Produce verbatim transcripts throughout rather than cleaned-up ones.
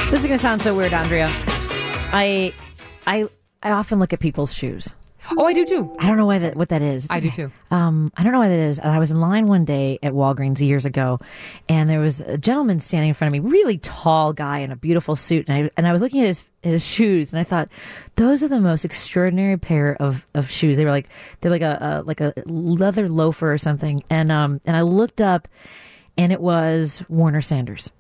This is going to sound so weird, Andrea. I, I, I often look at people's shoes. Oh, I do too. I don't know why that, what that is. I do too. Um, I don't know why that is. And I was in line one day at Walgreens years ago, and there was a gentleman standing in front of me, really tall guy in a beautiful suit, and I and I was looking at his at his shoes, and I thought, those are the most extraordinary pair of, of shoes. They were like they're like a, a like a leather loafer or something, and um and I looked up, and it was Warner Sanders.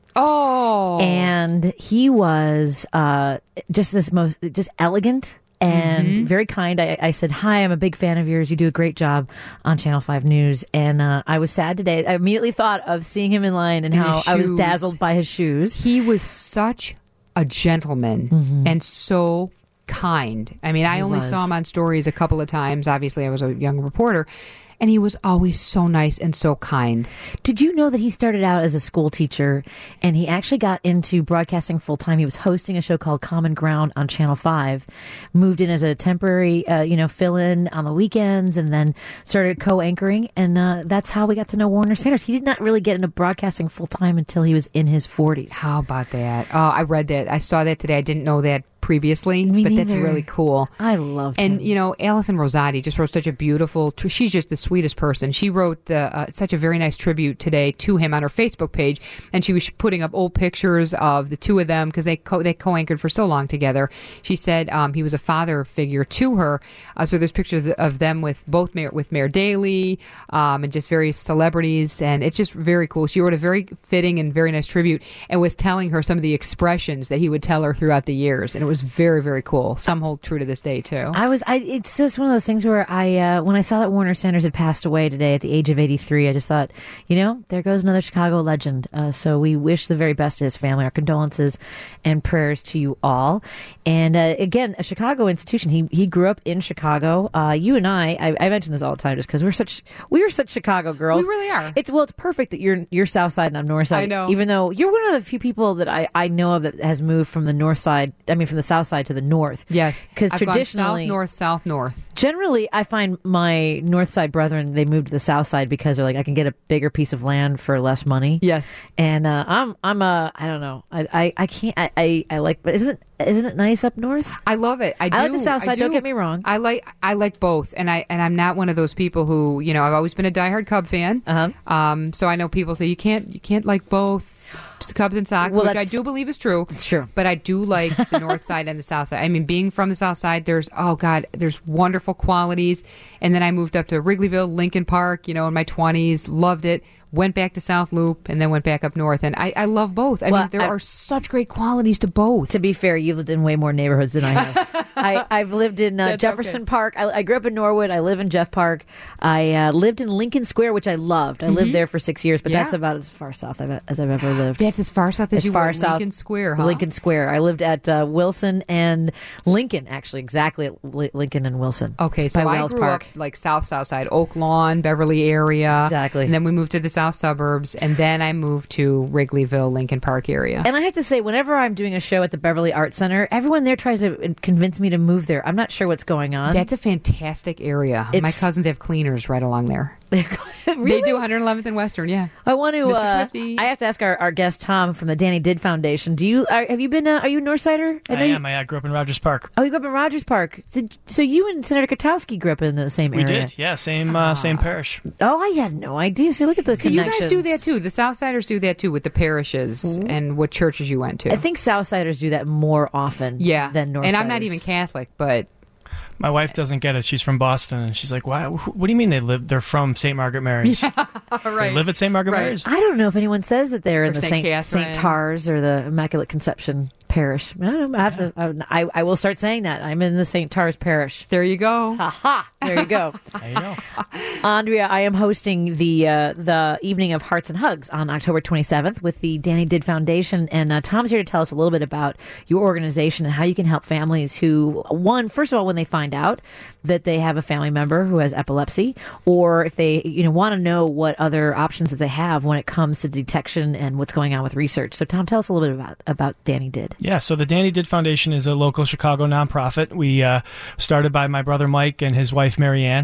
Oh, and he was uh just this most just elegant. And mm-hmm. very kind. I, I said, hi, I'm a big fan of yours. You do a great job on Channel five News. And uh, I was sad today. I immediately thought of seeing him in line and, and how I was dazzled by his shoes. He was such a gentleman mm-hmm. and so kind. I mean, I he only was. saw him on stories a couple of times. Obviously, I was a young reporter. And he was always so nice and so kind. Did you know that he started out as a school teacher and he actually got into broadcasting full time? He was hosting a show called Common Ground on Channel five, moved in as a temporary, uh, you know, fill-in on the weekends, and then started co-anchoring. And uh, that's how we got to know Warner Sanders. He did not really get into broadcasting full time until he was in his forties. How about that? Oh, I read that. I saw that today. I didn't know that previously, Me but neither. That's really cool. I loved and him. You know, Allison Rosati just wrote such a beautiful, she's just the sweetest person. She wrote the, uh, such a very nice tribute today to him on her Facebook page, and she was putting up old pictures of the two of them because they co- they co-anchored for so long together. She said um, he was a father figure to her. Uh, so there's pictures of them with both Mayor, with Mayor Daley um, and just various celebrities, and it's just very cool. She wrote a very fitting and very nice tribute and was telling her some of the expressions that he would tell her throughout the years, and it was very, very cool. Some hold true to this day too. I was, I, it's just one of those things where I, uh, when I saw that Warner Sanders had passed away today at the age of eighty-three, I just thought, you know, there goes another Chicago legend. Uh, so we wish the very best to his family. Our condolences and prayers to you all. And uh, again, a Chicago institution. He he grew up in Chicago. Uh, you and I, I, I mention this all the time just because we're such, we are such Chicago girls. We really are. It's well, it's perfect that you're you're South Side and I'm North Side. I know. Even though you're one of the few people that I, I know of that has moved from the North Side. I mean, from the South Side to the North. Yes, because I've traditionally, gone south, north, south, north. Generally, I find my North Side brethren, they move to the South Side because they're like, I can get a bigger piece of land for less money. Yes, and uh, I'm I'm a I don't know I I, I can't I, I I like, but isn't it isn't it nice up north? I love it. I do. I like the South Side. Do. Don't get me wrong. I like I like both, and I and I'm not one of those people who, you know, I've always been a diehard Cub fan. Uh huh. Um, so I know people say you can't you can't like both. The Cubs and Sox, well, which I do believe is true. It's true. But I do like the North Side and the South Side. I mean, being from the South Side, there's, oh, God, there's wonderful qualities. And then I moved up to Wrigleyville, Lincoln Park, you know, in my twenties. Loved it. Went back to South Loop and then went back up north. And I, I love both. I well, mean, there I, are such great qualities to both. To be fair, you lived in way more neighborhoods than I have. I, I've lived in uh, Jefferson okay. Park. I, I grew up in Norwood. I live in Jeff Park. I uh, lived in Lincoln Square, which I loved. I mm-hmm. lived there for six years, but yeah. that's about as far south I've, as I've ever lived. That's as far south as, as you far were. South, Lincoln Square, huh? Lincoln Square. I lived at uh, Wilson and Lincoln, actually, exactly at L- Lincoln and Wilson. Okay, so I Wells grew Park. up like south, south side, Oak Lawn, Beverly area. Exactly. And then we moved to the south suburbs, and then I moved to Wrigleyville, Lincoln Park area. And I have to say, whenever I'm doing a show at the Beverly Arts Center, everyone there tries to convince me to move there. I'm not sure what's going on. That's a fantastic area. It's, My cousins have cleaners right along there. Really? They do one hundred eleventh and Western, yeah. I want to. Mister Uh, Swifty. I have to ask our, our guest Tom from the Danny Did Foundation. Do you are, have you been? Uh, are you a Northsider? I, I you, am. I grew up in Rogers Park. Oh, you grew up in Rogers Park. Did, so you and Senator Katowski grew up in the same we area. We did. Yeah, same uh, same parish. Oh, I had no idea. So look at those so you connections. guys do that too. The Southsiders do that too with the parishes mm-hmm. and what churches you went to. I think Southsiders do that more often. Yeah. Than Northsiders. And I'm not even Catholic, but. My wife doesn't get it. She's from Boston, and she's like, "Why? What do you mean they live? They're from Saint Margaret Mary's. Yeah, right. They live at Saint Margaret right. Mary's." I don't know if anyone says that they're or in the Saint Saint Saint Tars or the Immaculate Conception Parish. I don't know. I have yeah. to. I, I will start saying that I'm in the Saint Tars Parish. There you go. Ha ha. There you go. There you go. Andrea, I am hosting the uh, the evening of Hearts and Hugs on October twenty-seventh with the Danny Did Foundation, and uh, Tom's here to tell us a little bit about your organization and how you can help families who, one, first of all, when they find out that they have a family member who has epilepsy, or if they you know want to know what other options that they have when it comes to detection and what's going on with research. So, Tom, tell us a little bit about about Danny Did. Yeah, so the Danny Did Foundation is a local Chicago nonprofit. We uh, started by my brother Mike and his wife Marianne.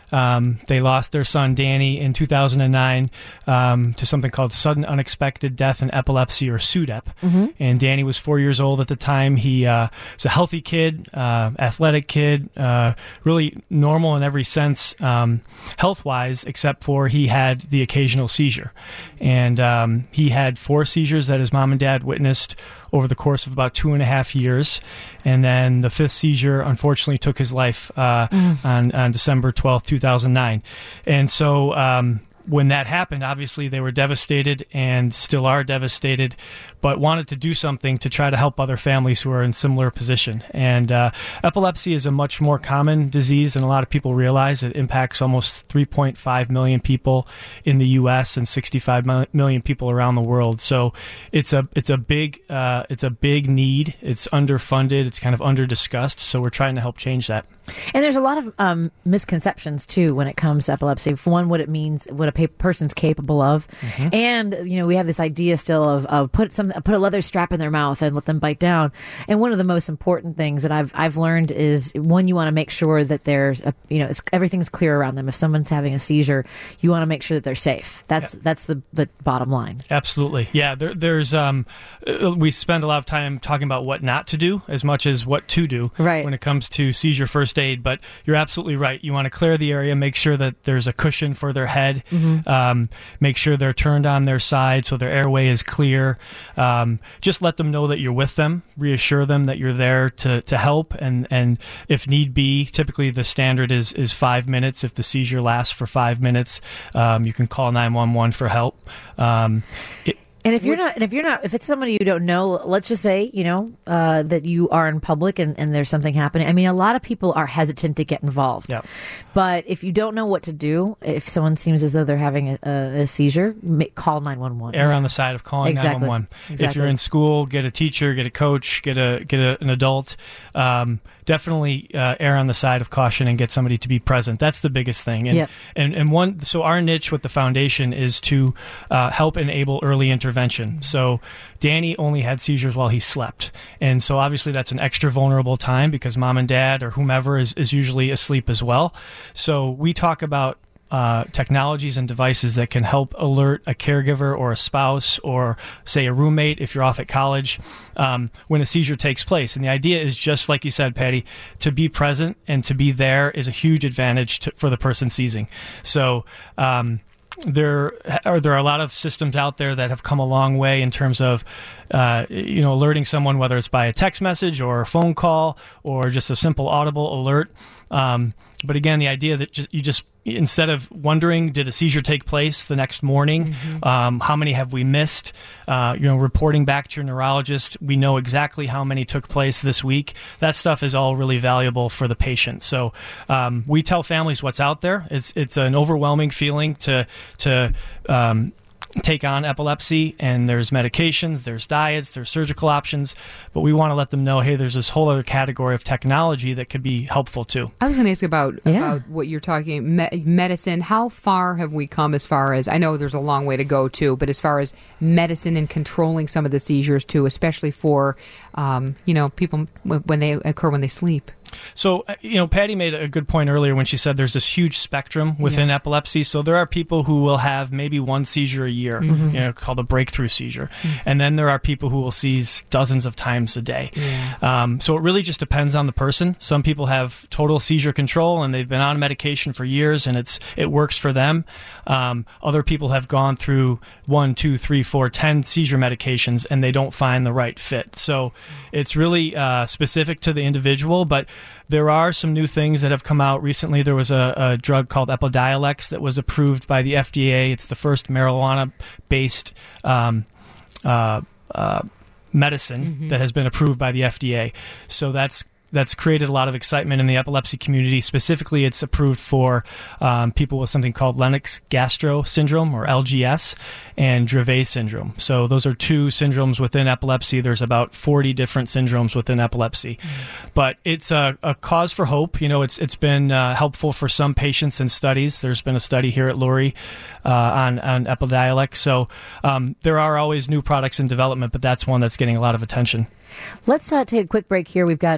Um, they lost their son, Danny, in two thousand nine um, to something called sudden unexpected death in epilepsy, or S U D E P. Mm-hmm. And Danny was four years old at the time. He uh, was a healthy kid, uh, athletic kid, uh, really normal in every sense, um, health-wise, except for he had the occasional seizure. And um, he had four seizures that his mom and dad witnessed over the course of about two and a half years. And then the fifth seizure, unfortunately, took his life uh, mm. on, on December twelfth, two thousand nine. And so um, when that happened, obviously they were devastated and still are devastated, but wanted to do something to try to help other families who are in similar position. And uh, epilepsy is a much more common disease than a lot of people realize. It impacts almost three point five million people in the U S and sixty-five million people around the world. So it's a it's a big uh, it's a big need. It's underfunded. It's kind of under-discussed. So we're trying to help change that. And there's a lot of um, misconceptions too when it comes to epilepsy. For one, what it means, what a pa- person's capable of, mm-hmm. and you know we have this idea still of, of put some put a leather strap in their mouth and let them bite down. And one of the most important things that I've I've learned is, one, you want to make sure that there's a, you know it's, everything's clear around them. If someone's having a seizure, you want to make sure that they're safe. That's yeah. that's the, the bottom line. Absolutely, yeah. There, there's um, we spend a lot of time talking about what not to do as much as what to do right. when it comes to seizure first aid. But you're absolutely right. You want to clear the area, make sure that there's a cushion for their head, mm-hmm. um, make sure they're turned on their side so their airway is clear. Um, just let them know that you're with them, reassure them that you're there to, to help, and, and if need be, typically the standard is, is five minutes. If the seizure lasts for five minutes, um, you can call nine one one for help. Um, it, And if you're not, and if you're not, if it's somebody you don't know, let's just say, you know, uh, that you are in public and, and there's something happening. I mean, a lot of people are hesitant to get involved. Yep. But if you don't know what to do, if someone seems as though they're having a, a, a seizure, make, call nine one one. Err on the side of calling exactly. nine one one. Exactly. If you're in school, get a teacher, get a coach, get a get a, an adult. Um, definitely uh, err on the side of caution and get somebody to be present. That's the biggest thing. And yep. and, and one, so our niche with the foundation is to uh, help enable early intervention. So Danny only had seizures while he slept. And so obviously that's an extra vulnerable time because mom and dad or whomever is, is usually asleep as well. So we talk about Uh, technologies and devices that can help alert a caregiver or a spouse or, say, a roommate if you're off at college um, when a seizure takes place. And the idea is just like you said, Patty, to be present and to be there is a huge advantage to, for the person seizing. So um, there are there are a lot of systems out there that have come a long way in terms of uh, you know alerting someone, whether it's by a text message or a phone call or just a simple audible alert. Um, but again, the idea that just, you just instead of wondering, did a seizure take place the next morning? Mm-hmm. Um, how many have we missed? Uh, you know, reporting back to your neurologist, we know exactly how many took place this week. That stuff is all really valuable for the patient. So um, we tell families what's out there. It's it's an overwhelming feeling to to um, take on epilepsy, and there's medications, there's diets, there's surgical options, but we want to let them know, hey, there's this whole other category of technology that could be helpful too. I was going to ask about yeah. about what you're talking me- medicine. How far have we come as far as, I know there's a long way to go too, but as far as medicine and controlling some of the seizures too, especially for um, you know people when they occur when they sleep. So, you know, Patty made a good point earlier when she said there's this huge spectrum within yeah. epilepsy. So there are people who will have maybe one seizure a year, mm-hmm. you know, called a breakthrough seizure. Mm-hmm. And then there are people who will seize dozens of times a day. Yeah. Um, so it really just depends on the person. Some people have total seizure control and they've been on medication for years and it's it works for them. Um, other people have gone through one, two, three, four, ten seizure medications and they don't find the right fit. So it's really uh, specific to the individual, but there are some new things that have come out recently. There was a, a drug called Epidiolex that was approved by the F D A. It's the first marijuana-based um, uh, uh, medicine mm-hmm. that has been approved by the F D A. So that's That's created a lot of excitement in the epilepsy community. Specifically, it's approved for um, people with something called Lennox-Gastaut syndrome, or L G S, and Dravet syndrome. So those are two syndromes within epilepsy. There's about forty different syndromes within epilepsy. Mm-hmm. But it's a, a cause for hope. You know, it's it's been uh, helpful for some patients in studies. There's been a study here at Lurie uh, on, on Epidiolex. So um, there are always new products in development, but that's one that's getting a lot of attention. Let's uh, take a quick break here. We've got uh, call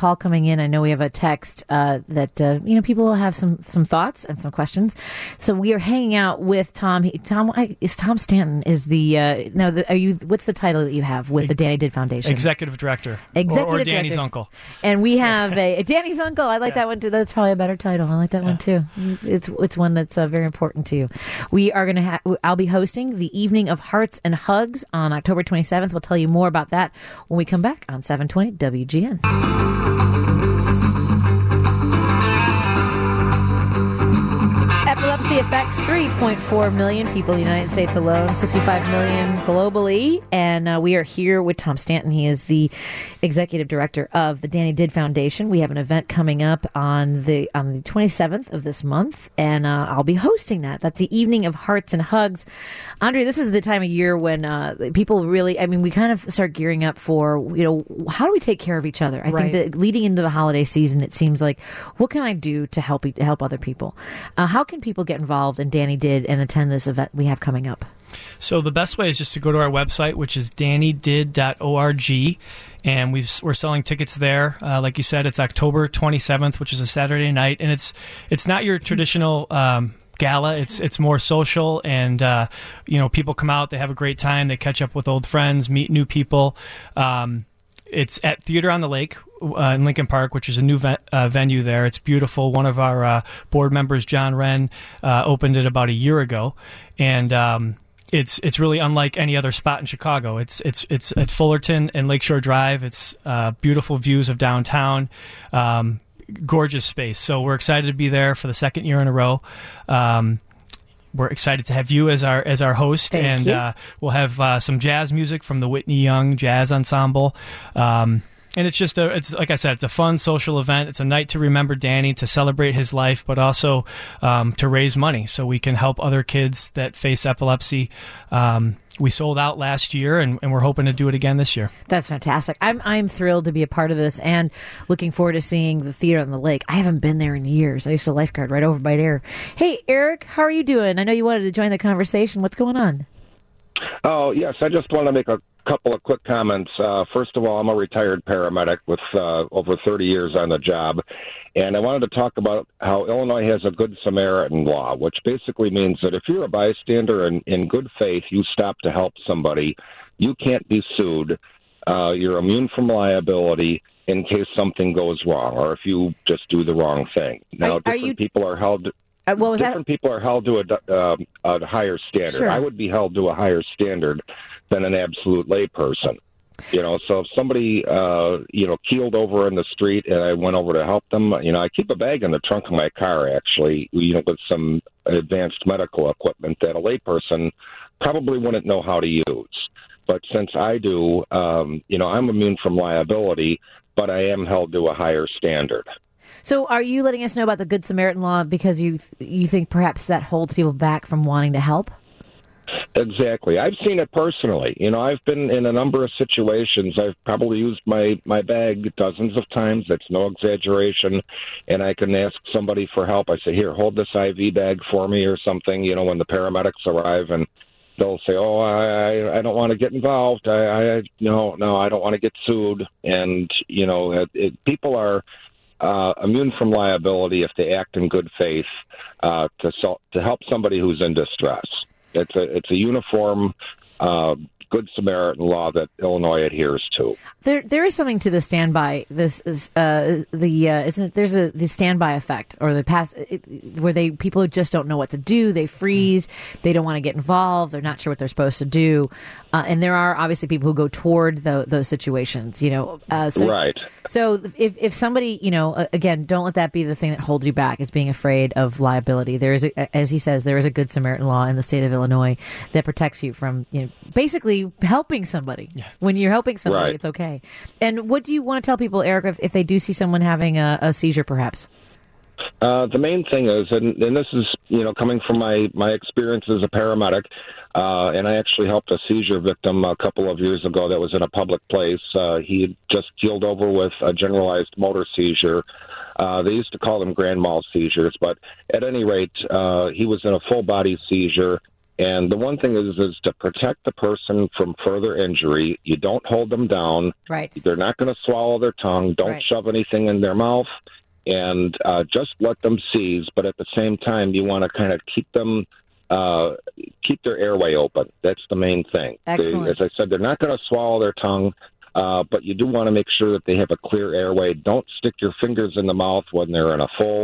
call coming in. I know we have a text uh, that uh, you know people will have some some thoughts and some questions. So we are hanging out with Tom. He, Tom is Tom Stanton is the uh, no. The, are you? What's the title that you have with Ex- the Danny Did Foundation? Executive Director. Executive or, or Danny's Director. uncle. And we have a, a Danny's uncle. I like Yeah. that one too. That's probably a better title. I like that Yeah. one too. It's it's one that's uh, very important to you. We are going to. Ha- I'll be hosting the Evening of Hearts and Hugs on October twenty-seventh. We'll tell you more about that when we come back on seven twenty W G N. Epilepsy affects three point four million people in the United States alone, sixty-five million globally. And uh, we are here with Tom Stanton. He is the executive director of the Danny Did Foundation. We have an event coming up on the on the twenty-seventh of this month, and uh, I'll be hosting that. That's the Evening of Hearts and Hugs. Andre, this is the time of year when uh, people really, I mean, we kind of start gearing up for, you know, how do we take care of each other? I Right. think that leading into the holiday season, it seems like, what can I do to help to help other people? Uh, how can people get involved? And Danny Did and attend this event we have coming up. So the best way is just to go to our website, which is danny did dot org, and we've, we're selling tickets there. Uh, like you said, it's October twenty-seventh, which is a Saturday night, and it's it's not your traditional um, gala. It's it's more social, and uh, you know, people come out, they have a great time, they catch up with old friends, meet new people. Um, It's at Theater on the Lake uh, in Lincoln Park, which is a new ve- uh, venue there. It's beautiful. One of our uh, board members, John Wren, uh, opened it about a year ago, and um, it's it's really unlike any other spot in Chicago. It's it's it's at Fullerton and Lakeshore Drive. It's uh, beautiful views of downtown. Um, gorgeous space. So we're excited to be there for the second year in a row. Um, We're excited to have you as our as our host, Thank and you. uh, we'll have uh, some jazz music from the Whitney Young Jazz Ensemble. Um, and it's just a, it's like I said, it's a fun social event. It's a night to remember Danny, to celebrate his life, but also um, to raise money so we can help other kids that face epilepsy. Um, we sold out last year, and, and we're hoping to do it again this year. That's fantastic. I'm I'm thrilled to be a part of this and looking forward to seeing the Theater on the Lake. I haven't been there in years. I used to lifeguard right over by there. Hey, Eric, how are you doing? I know you wanted to join the conversation. What's going on? Oh, yes. I just want to make a couple of quick comments. Uh, first of all, I'm a retired paramedic with uh, over thirty years on the job. And I wanted to talk about how Illinois has a Good Samaritan law, which basically means that if you're a bystander and in good faith, you stop to help somebody, you can't be sued. Uh, you're immune from liability in case something goes wrong or if you just do the wrong thing. Now, Are- are different you- people are held... Uh, what was Different that? people are held to a, uh, a higher standard. Sure. I would be held to a higher standard than an absolute layperson. You know, so if somebody, uh, you know, keeled over in the street and I went over to help them, you know, I keep a bag in the trunk of my car, actually, you know, with some advanced medical equipment that a layperson probably wouldn't know how to use. But since I do, um, you know, I'm immune from liability, but I am held to a higher standard. So are you letting us know about the Good Samaritan law because you you think perhaps that holds people back from wanting to help? Exactly. I've seen it personally. You know, I've been in a number of situations. I've probably used my, my bag dozens of times. That's no exaggeration. And I can ask somebody for help. I say, here, hold this I V bag for me or something, you know, when the paramedics arrive, and they'll say, oh, I, I don't want to get involved. I, I no, no, I don't want to get sued. And, you know, it, it, people are Uh, immune from liability if they act in good faith uh, to so, to help somebody who's in distress. It's a it's a uniform uh, Good Samaritan law that Illinois adheres to. There, there is something to the standby. This is uh, the uh, isn't it? There's a the standby effect or the pass it, where they people who just don't know what to do. They freeze. They don't want to get involved. They're not sure what they're supposed to do. Uh, and there are obviously people who go toward the, those situations. You know, uh, so, right. So if if somebody, you know, uh, again, don't let that be the thing that holds you back. Is being afraid of liability. There is, a, as he says, there is a Good Samaritan law in the state of Illinois that protects you from, you know, basically helping somebody. Yeah. When you're helping somebody, Right. it's okay. And what do you want to tell people, Eric, if, if they do see someone having a, a seizure, perhaps? Uh, the main thing is, and, and this is, you know, coming from my, my experience as a paramedic, uh, and I actually helped a seizure victim a couple of years ago that was in a public place. Uh, he had just keeled over with a generalized motor seizure. Uh, they used to call them grand mal seizures, but at any rate, uh, he was in a full-body seizure, And the one thing is, is to protect the person from further injury. You don't hold them down. Right. They're not going to swallow their tongue. Don't Right. shove anything in their mouth. And uh, just let them seize. But at the same time, you want to kind of keep them, uh, keep their airway open. That's the main thing. Excellent. They, as I said, they're not going to swallow their tongue. Uh, but you do want to make sure that they have a clear airway. Don't stick your fingers in the mouth when they're in a full,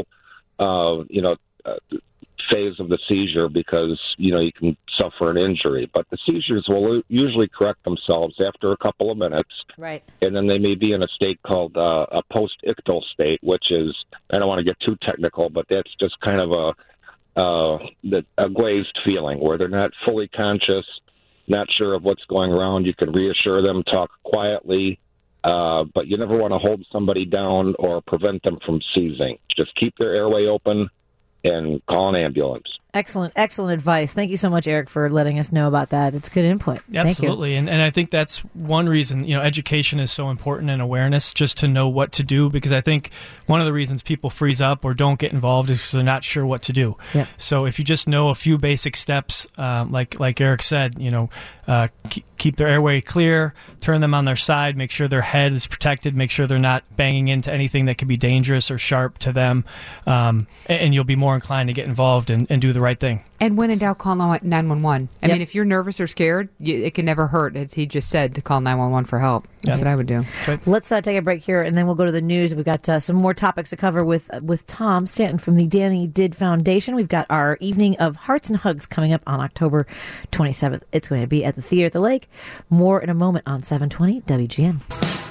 uh, you know, uh, phase of the seizure, because, you know, you can suffer an injury. But the seizures will usually correct themselves after a couple of minutes. Right. And then they may be in a state called uh, a post-ictal state, which is, I don't want to get too technical, but that's just kind of a, uh, the, a glazed feeling where they're not fully conscious, not sure of what's going around. You can reassure them, talk quietly, uh, but you never want to hold somebody down or prevent them from seizing. Just keep their airway open and call an ambulance. Excellent, excellent advice. Thank you so much, Eric, for letting us know about that. It's good input. Absolutely. And, and I think that's one reason, you know, education is so important, and awareness, just to know what to do, because I think one of the reasons people freeze up or don't get involved is because they're not sure what to do. Yep. So if you just know a few basic steps, um, like like Eric said, you know, uh, keep, keep their airway clear, turn them on their side, make sure their head is protected, make sure they're not banging into anything that could be dangerous or sharp to them, um, and, and you'll be more inclined to get involved and, and do the right thing. And when in doubt, call nine one one. I Yep. mean, if you're nervous or scared, you, it can never hurt, as he just said, to call nine one one for help. That's Yep. what I would do. Let's uh, take a break here, and then we'll go to the news. We've got uh, some more topics to cover with uh, with Tom Stanton from the Danny Did Foundation. We've got our evening of Hearts and Hugs coming up on October twenty-seventh. It's going to be at the Theater at the Lake. More in a moment on seven twenty W G N.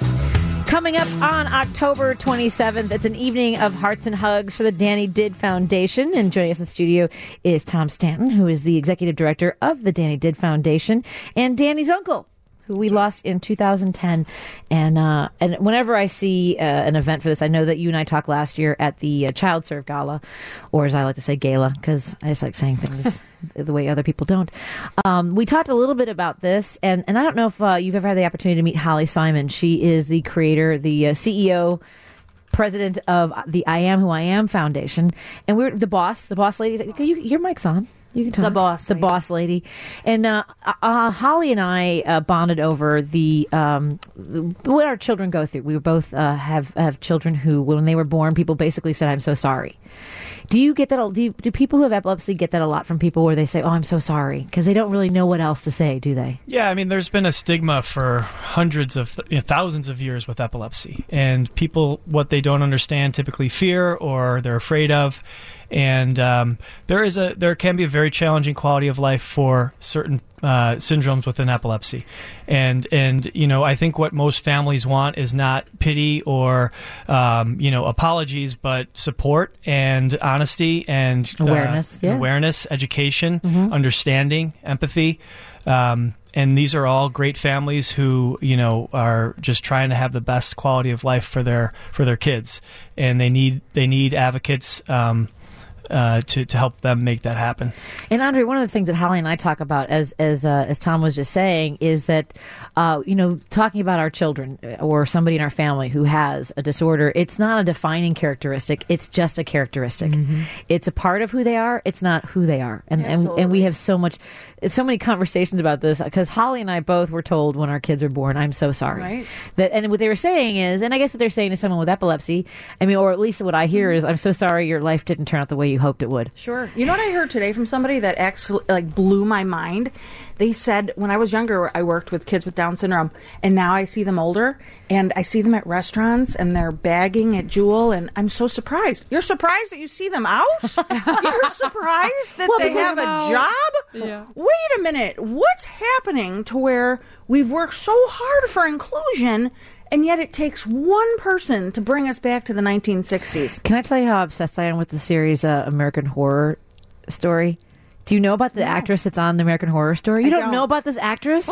Coming up on October twenty-seventh, it's an evening of Hearts and Hugs for the Danny Did Foundation. And joining us in the studio is Tom Stanton, who is the executive director of the Danny Did Foundation, and Danny's uncle, who we lost in two thousand ten. And uh, and whenever I see uh, an event for this, I know that you and I talked last year at the uh, Child Serve Gala, or as I like to say, gala, because I just like saying things the way other people don't. Um, we talked a little bit about this, and, and I don't know if uh, you've ever had the opportunity to meet Holly Simon. She is the creator, the uh, C E O, president of the I Am Who I Am Foundation. And we're the boss, the boss lady. You, your mic's on. You can talk. The boss The lady. boss lady. And uh, uh, Holly and I uh, bonded over the um, what our children go through. We both uh, have, have children who, when they were born, people basically said, "I'm so sorry." Do you get that? Do, you, do people who have epilepsy get that a lot from people where they say, "Oh, I'm so sorry," because they don't really know what else to say, do they? Yeah, I mean, there's been a stigma for hundreds of, you know, thousands of years with epilepsy, and people, what they don't understand, typically fear or they're afraid of, and um, there is a there can be a very challenging quality of life for certain uh, syndromes within epilepsy, and and you know, I think what most families want is not pity or um, you know, apologies, but support and honesty and uh, Awareness, yeah. awareness, education, understanding, empathy. Um, and these are all great families who, you know, are just trying to have the best quality of life for their for their kids, and they need they need advocates um, uh, to to help them make that happen. And Andre, one of the things that Holly and I talk about, as as uh, as Tom was just saying, is that uh, you know, talking about our children or somebody in our family who has a disorder, it's not a defining characteristic. It's just a characteristic. Mm-hmm. It's a part of who they are. It's not who they are. And and, and we have so much, so many conversations about this, because Holly and I both were told when our kids were born, "I'm so sorry." Right. That, and what they were saying is, and I guess what they're saying to someone with epilepsy, I mean, or at least what I hear is, "I'm so sorry your life didn't turn out the way you hoped it would." Sure. You know what I heard today from somebody that actually like blew my mind? They said, when I was younger, I worked with kids with Down syndrome, and now I see them older, and I see them at restaurants, and they're bagging at Jewel, and I'm so surprised. You're surprised that you see them out? You're surprised that Well, they because have a now- job? Yeah. Wait a minute. What's happening to where we've worked so hard for inclusion, and yet it takes one person to bring us back to the nineteen sixties? Can I tell you how obsessed I am with the series uh, American Horror Story? Do you know about the actress that's on the American Horror Story? You I don't, don't. know about this actress? Oh,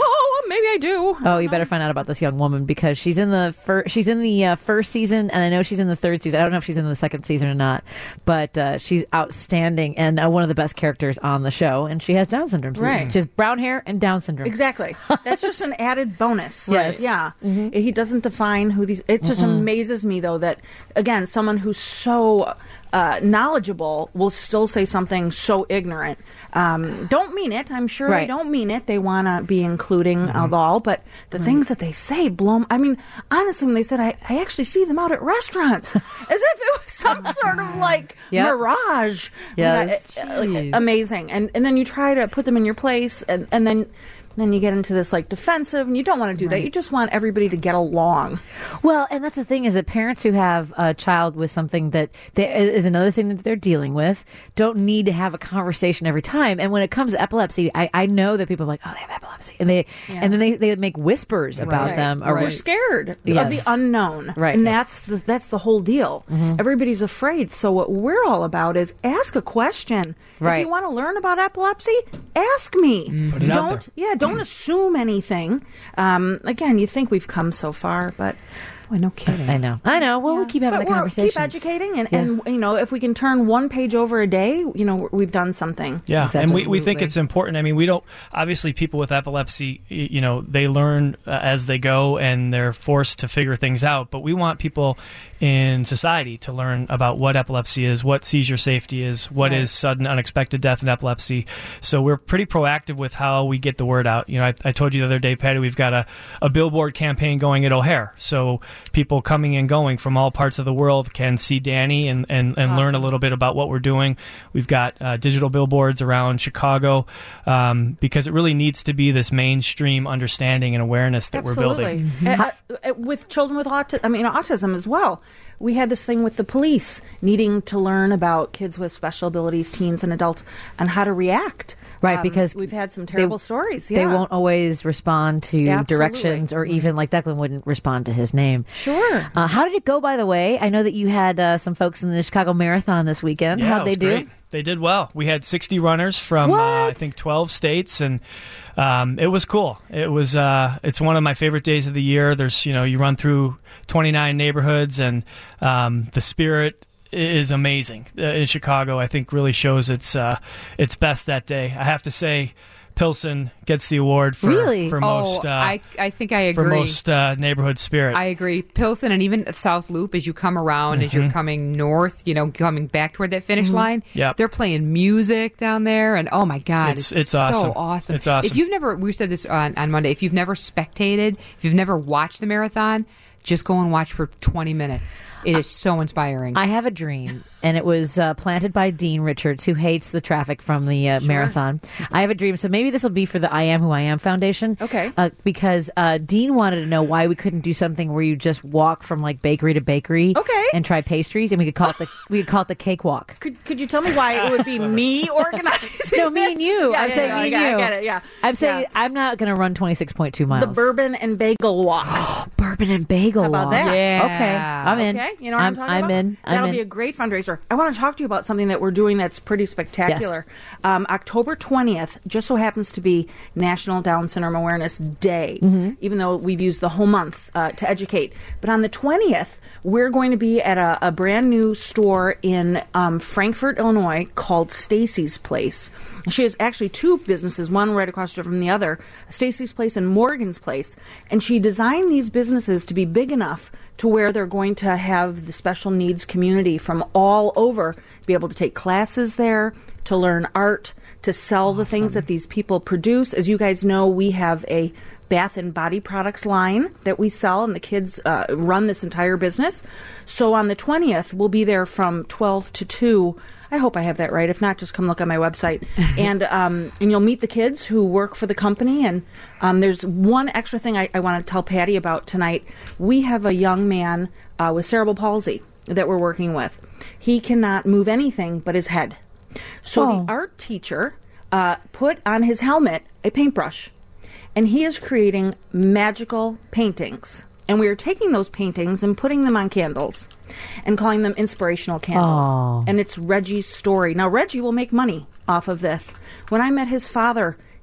maybe I do. Oh, you better find out about this young woman because she's in the fir- she's in the uh, first season, and I know she's in the third season. I don't know if she's in the second season or not, but uh, she's outstanding and uh, one of the best characters on the show. And she has Down syndrome. Right. She has brown hair and Down syndrome. Exactly. That's just an added bonus. Yes. Yeah. Mm-hmm. He doesn't define who these. It just mm-hmm. amazes me though that again, someone who's so uh, knowledgeable will still say something so ignorant. Um, don't mean it. I'm sure right. they don't mean it. They want to be including mm-hmm. of all, but the right. things that they say blow. M- I mean, honestly, when they said, I, I actually see them out at restaurants, as if it was some sort of like yep. mirage. Yes. Yeah, like, amazing. And and then you try to put them in your place, and, and then. Then you get into this like defensive, and you don't want to do right. that. You just want everybody to get along. Well, and that's the thing is that parents who have a child with something that they, is another thing that they're dealing with don't need to have a conversation every time. And when it comes to epilepsy, I, I know that people are like, oh, they have epilepsy, and they yeah. and then they, they make whispers about right. them. Or right. we're scared yes. of the unknown, right? And that's the that's the whole deal. Mm-hmm. Everybody's afraid. So what we're all about is ask a question. Right. If you want to learn about epilepsy, ask me. Mm. Put it don't out there. yeah, don't mm. assume anything. Um, again, you think we've come so far, but. Well, no kidding. I know. I know. Well, yeah. we keep having but the we're, conversations. Keep educating, and, yeah. and, you know, if we can turn one page over a day, you know, we've done something. Yeah, exactly. and we, we think it's important. I mean, we don't, obviously people with epilepsy, you know, they learn uh, as they go and they're forced to figure things out. But we want people in society to learn about what epilepsy is, what seizure safety is, what right. is sudden unexpected death in epilepsy. So we're pretty proactive with how we get the word out. You know, I, I told you the other day, Patty, we've got a, a billboard campaign going at O'Hare. So people coming in and going from all parts of the world can see Danny and, and, and awesome. learn a little bit about what we're doing. We've got uh, digital billboards around Chicago um, because it really needs to be this mainstream understanding and awareness that Absolutely. we're building. Mm-hmm. Uh, uh, with children with autism, I mean autism as well. We had this thing with the police needing to learn about kids with special abilities, teens and adults, and how to react. Right, Um, because we've had some terrible they, stories. Yeah. They won't always respond to Absolutely. directions, or even like Declan wouldn't respond to his name. Sure. Uh, how did it go, by the way? I know that you had uh, some folks in the Chicago Marathon this weekend. Yeah, How'd it they was do? great. They did well. We had sixty runners from uh, I think twelve states, and um, it was cool. It was uh, it's one of my favorite days of the year. There's you know you run through twenty-nine neighborhoods, and um, the spirit is amazing uh, in Chicago. I think really shows its uh, its best that day. I have to say, Pilsen gets the award for Really? for Oh, most. Uh, I, I think I for agree. most uh, neighborhood spirit. I agree. Pilsen and even South Loop, as you come around, Mm-hmm. as you're coming north, you know, coming back toward that finish line, Yep. they're playing music down there. And oh my God, It's- it's, it's so awesome. awesome. It's awesome. If you've never, we said this on, on Monday, if you've never spectated, if you've never watched the marathon, just go and watch for twenty minutes. It is so inspiring. I have a dream, and it was uh, planted by Dean Richards, who hates the traffic from the uh, marathon. I have a dream, so maybe this will be for the I Am Who I Am Foundation. Okay. Uh, because uh, Dean wanted to know why we couldn't do something where you just walk from like bakery to bakery, Okay. and try pastries, and we could call it the we could call it the cake walk. Could Could you tell me why it would be me organizing? No, me and you. Yeah, I'm yeah, saying yeah, me I and got- you. I get it. Yeah. I'm saying Yeah. I'm not going to run twenty-six point two miles. The Bourbon and Bagel Walk. Bourbon and bagel. How about walk. that? Yeah. Okay, I'm in. Okay, you know what I'm, I'm, talking I'm about? in. I'm That'll in. be a great fundraiser. I want to talk to you about something that we're doing that's pretty spectacular. Um, October twentieth just so happens to be National Down Syndrome Awareness Day, Mm-hmm. even though we've used the whole month uh, to educate. But on the twentieth, we're going to be at a, a brand new store in um, Frankfort, Illinois called Stacy's Place. She has actually two businesses, one right across the street from the other, Stacy's Place and Morgan's Place. And she designed these businesses to be big enough to where they're going to have the special needs community from all over be able to take classes there, to learn art, to sell the things that these people produce. As you guys know, we have a bath and body products line that we sell, and the kids uh, run this entire business. So on the twentieth, we'll be there from twelve to two. I hope I have that right. If not, just come look on my website. and um, and you'll meet the kids who work for the company. And um, there's one extra thing I, I want to tell Patty about tonight. We have a young man uh, with cerebral palsy that we're working with. He cannot move anything but his head. So Oh. the art teacher uh, put on his helmet a paintbrush, and he is creating magical paintings. And we are taking those paintings and putting them on candles and calling them inspirational candles. Oh. And it's Reggie's story. Now, Reggie will make money off of this. When I met his father,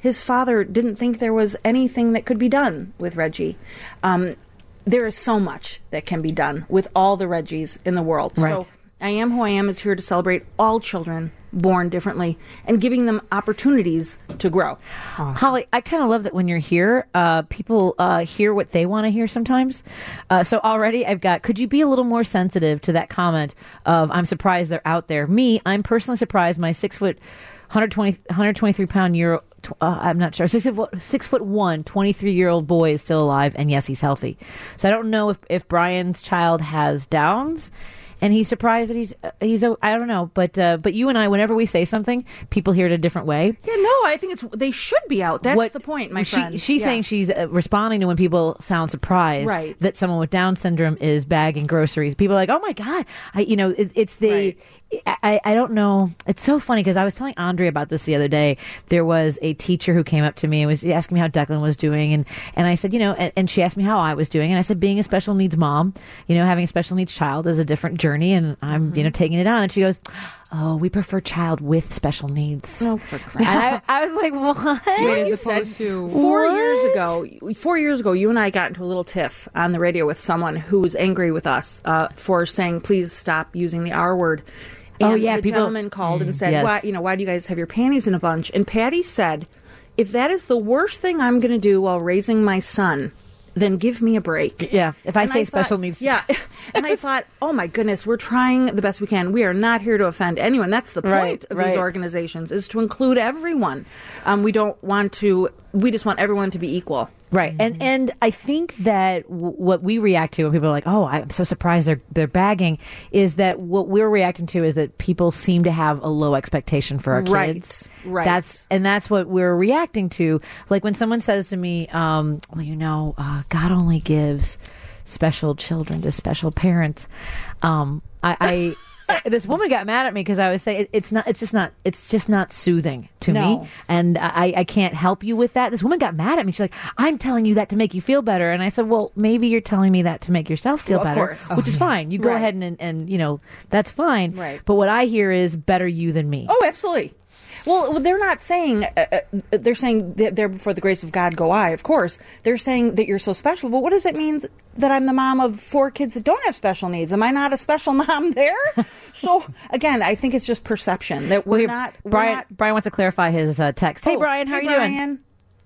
his father didn't think there was anything that could be done with Reggie. Um, there is so much that can be done with all the Reggies in the world. Right. So I Am Who I Am is here to celebrate all children born differently and giving them opportunities to grow. Holly, I kind of love that when you're here, uh, people uh, hear what they want to hear sometimes. Uh, so already I've got, could you be a little more sensitive to that comment of, I'm surprised they're out there. Me, I'm personally surprised my six foot, one hundred twenty, one hundred twenty-three pound year, uh, I'm not sure, six foot, six foot one, twenty-three year old boy is still alive. And yes, he's healthy. So I don't know if, if Brian's child has Downs. And he's surprised that he's uh, he's uh, I don't know, but uh, but you and I, whenever we say something, people hear it a different way. Yeah, no, I think it's they should be out. That's What- the point, my she, friend. She's Yeah. saying she's uh, responding to when people sound surprised Right. that someone with Down syndrome is bagging groceries. People are like, oh my god, I you know it, it's the. Right. I, I don't know. It's so funny because I was telling Andre about this the other day. There was a teacher who came up to me and was asking me how Declan was doing. And, and I said, you know, and, and she asked me how I was doing. And I said, being a special needs mom, you know, having a special needs child is a different journey. And I'm, you know, taking it on. And she goes, oh, we prefer child with special needs. Oh, for crap. And I, I was like, what? Wait, You as opposed said to four What? years ago, four years ago, you and I got into a little tiff on the radio with someone who was angry with us uh, for saying, "Please stop using the R word." And Oh, yeah, the people- gentleman called and said, Yes. "Why, you know, why do you guys have your panties in a bunch?" And Patty said, "If that is the worst thing I'm going to do while raising my son, then give me a break." Yeah, if I And say thought- special needs, yeah. And I thought, oh my goodness, we're trying the best we can. We are not here to offend anyone. That's the point Right, of right. these organizations, is to include everyone. Um, we don't want to. We just want everyone to be equal. Right, and and I think that w- what we react to when people are like, "Oh, I'm so surprised they're they're bagging," is that what we're reacting to is that people seem to have a low expectation for our Right, kids. right. That's and that's what we're reacting to. Like when someone says to me, um, "Well, you know, uh, God only gives special children to special parents," um, I. I this woman got mad at me because I was saying it, it's not. It's just not. It's just not soothing to No. me, and I, I can't help you with that. This woman got mad at me. She's like, "I'm telling you that to make you feel better," and I said, "Well, maybe you're telling me that to make yourself feel Well, of better, course. which is fine. You go Right. ahead and, and and you know that's fine. Right. But what I hear is better you than me. Oh, absolutely. Well, they're not saying, uh, uh, they're saying that they're before the grace of God go I, of course. They're saying that you're so special. But what does it mean that I'm the mom of four kids that don't have special needs? Am I not a special mom there? So, again, I think it's just perception that we're Well, not. We're Brian. not, Brian wants to clarify his uh, text. Hey, Oh, Brian, how hey, are you doing? Brian.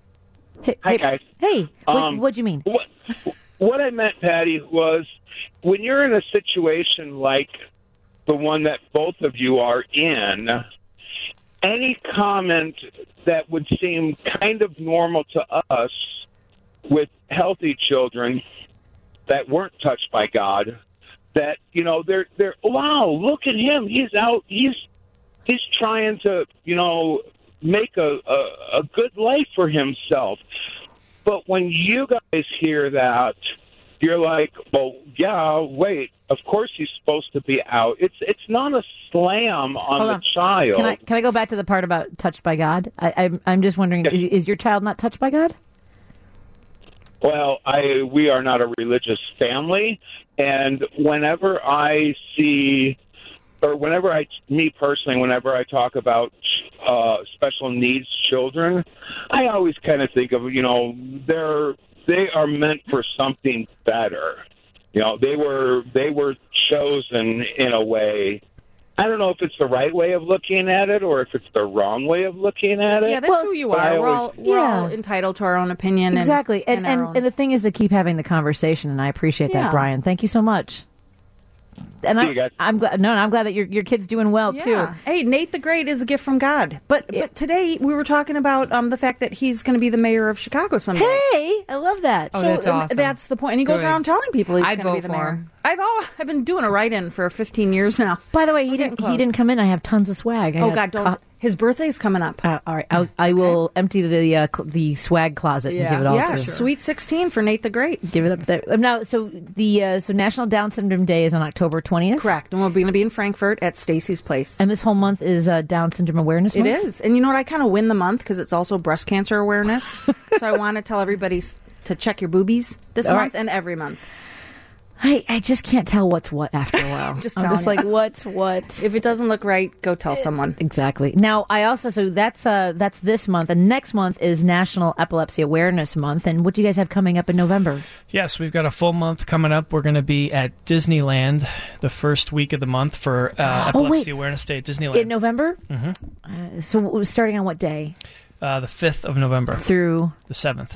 Hey, Hi, hey, guys. Hey, what, Um, what'd you mean? What, what I meant, Patty, was when you're in a situation like the one that both of you are in, any comment that would seem kind of normal to us with healthy children that weren't touched by God, that, you know, they're, they're, wow, look at him. He's out. He's, he's trying to, you know, make a, a, a good life for himself. But when you guys hear that, you're like, well, yeah, wait, of course he's supposed to be out. It's it's not a slam on Hold the on. child. Can I can I go back to the part about touched by God? I, I'm I'm just wondering, Yes. is, is your child not touched by God? Well, I we are not a religious family, and whenever I see, or whenever I, me personally, whenever I talk about uh, special needs children, I always kind of think of, you know, they're they are meant for something better. You know, they were they were chosen in a way. I don't know if it's the right way of looking at it or if it's the wrong way of looking at it. Yeah, that's Well, who you but I are. We're all, always- we're all Yeah. entitled to our own opinion. Exactly, and and, and, our own- and the thing is to keep having the conversation, and I appreciate that, Yeah. Brian. Thank you so much. And See I, you guys. I'm glad. No, no, I'm glad that your your kid's doing well Yeah. too. Hey, Nate the Great is a gift from God. But but today we were talking about um, the fact that he's going to be the mayor of Chicago someday. Hey, I love that. Oh, So that's and awesome. That's the point. And he goes Good. around telling people he's I'd going to be vote the for mayor. him. I've all I've been doing a write-in for fifteen years now. By the way, he We're didn't. getting He didn't close. come in. I have tons of swag. I Oh got God, don't. co- His birthday's coming up. uh, all right, I'll, I will empty the uh, cl- the swag closet Yeah. and give it all Yeah, to Sweet sixteen for Nate the Great. give it up there. Um, Now, so the uh, so National Down Syndrome Day is on October twentieth. Correct. And we're going to be in Frankfurt at Stacy's Place. And this whole month is uh, Down Syndrome Awareness It Month. is. And you know what? I kind of win the month because it's also breast cancer awareness. So I want to tell everybody s- to check your boobies this All month right. and every month. I, I just can't tell what's what after a while. Just I'm telling just you. like, what's what? If it doesn't look right, go tell someone. Exactly. Now, I also, so that's uh, that's this month, and next month is National Epilepsy Awareness Month. And what do you guys have coming up in November? Yes, we've got a full month coming up. We're going to be at Disneyland the first week of the month for uh, Oh, Epilepsy wait. Awareness Day at Disneyland. In November? Mm-hmm. Uh, so starting on what day? uh, the fifth of November, Through, the seventh.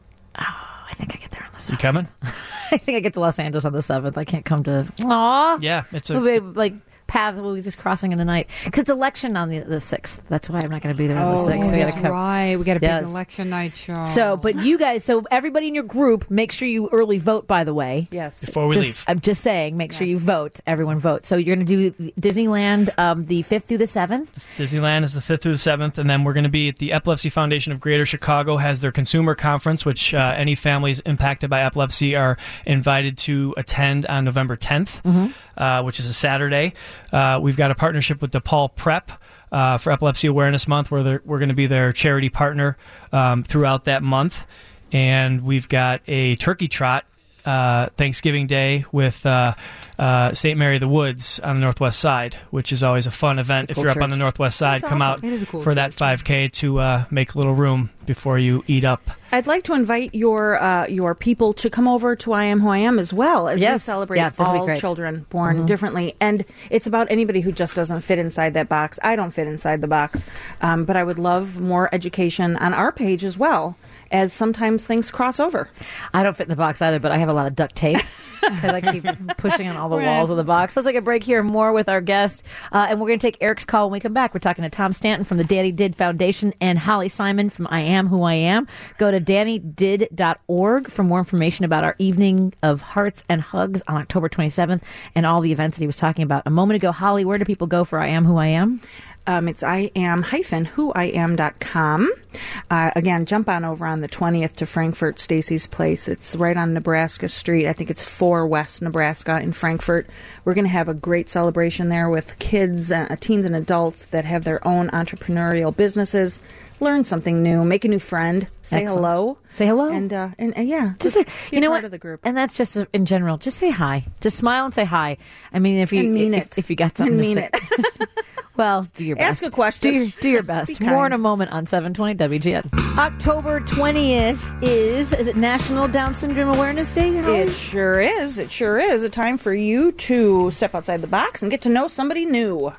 I think I get there on the You seventh. coming? I think I get to Los Angeles on the seventh. I can't come to, aw. Yeah, it's a. We'll be, like, path, we'll be just crossing in the night. Because it's election on the, the sixth. That's why I'm not going to be there on the Oh, sixth. So we that's gotta come. right. We got a big Yes. election night show. So, but you guys, so everybody in your group, make sure you early vote, by the way. Yes. Before we just, leave. I'm just saying, make sure you Yes. vote. Everyone vote. So you're going to do Disneyland um, the fifth through the seventh. Disneyland is the fifth through the seventh, and then we're going to be at the Epilepsy Foundation of Greater Chicago has their consumer conference, which uh, any families impacted by epilepsy are invited to attend on November tenth, uh, which is a Saturday. Uh, we've got a partnership with DePaul Prep uh, for Epilepsy Awareness Month, where they're- we're going to be their charity partner um, throughout that month, and we've got a turkey trot uh, Thanksgiving Day with uh, uh, Saint Mary of the Woods on the Northwest Side, which is always a fun event. It's a if cool you're up on church. the Northwest Side, That's come awesome. out It is a cool for that church. five K to uh, make a little room before you eat up. I'd like to invite your uh, your people to come over to I Am Who I Am as well as we Yes. celebrate Yeah, this would be all great. children born differently. And it's about anybody who just doesn't fit inside that box. I don't fit inside the box, um, but I would love more education on our page as well, as sometimes things cross over. I don't fit in the box either, but I have a lot of duct tape. Because I keep pushing on all the walls of the box. Let's take a break here. More with our guest. Uh, and we're going to take Eric's call when we come back. We're talking to Tom Stanton from the Danny Did Foundation and Holly Simon from I Am Who I Am. Go to danny did dot org for more information about our evening of Hearts and Hugs on October twenty-seventh and all the events that he was talking about a moment ago. Holly, where do people go for I Am Who I Am? Um, it's I am hyphen who I am dot com. Uh, again, jump on over on the twentieth to Frankfurt, Stacy's Place. It's right on Nebraska Street. I think it's four West Nebraska in Frankfurt. We're going to have a great celebration there with kids, uh, teens, and adults that have their own entrepreneurial businesses. Learn something new, make a new friend, say Excellent. hello, Say hello. and uh, and, and yeah, Just just say, be you a know part what? of the group. And that's just uh, in general. Just say hi. Just smile and say hi. I mean, if you And mean if, it. if you got something And to mean say. it. Well, do your best. Ask a question. Do your, do your best. Be More in kind. a moment on seven twenty W G N. October twentieth is, is it National Down Syndrome Awareness Day? Holly? It sure is. It sure is a time for you to step outside the box and get to know somebody new.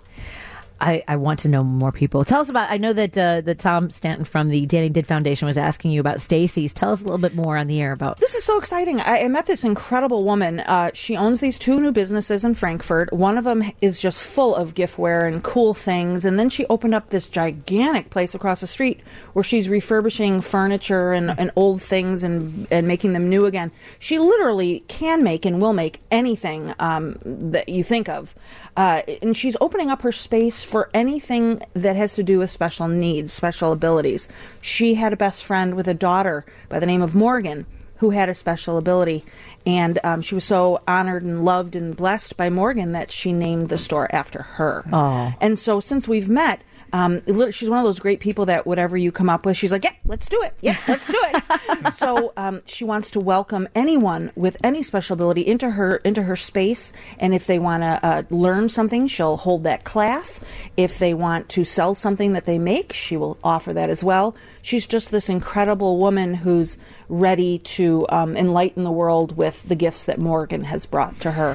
I, I want to know more people. Tell us about, I know that uh, the Tom Stanton from the Danny Did Foundation was asking you about Stacy's. Tell us a little bit more on the air about This is so exciting. I, I met this incredible woman. Uh, she owns these two new businesses in Frankfurt. One of them is just full of giftware and cool things. And then she opened up this gigantic place across the street where she's refurbishing furniture and, and old things and, and making them new again. She literally can make and will make anything um, that you think of. Uh, and she's opening up her space for anything that has to do with special needs, special abilities. She had a best friend with a daughter by the name of Morgan who had a special ability. And um, she was so honored and loved and blessed by Morgan that she named the store after her. Aw. And so since we've met, um, it lit- she's one of those great people that whatever you come up with, she's like, yeah, let's do it. Yeah, let's do it. So um, she wants to welcome anyone with any special ability into her into her space. And if they want to uh, learn something, she'll hold that class. If they want to sell something that they make, she will offer that as well. She's just this incredible woman who's ready to um, enlighten the world with the gifts that Morgan has brought to her.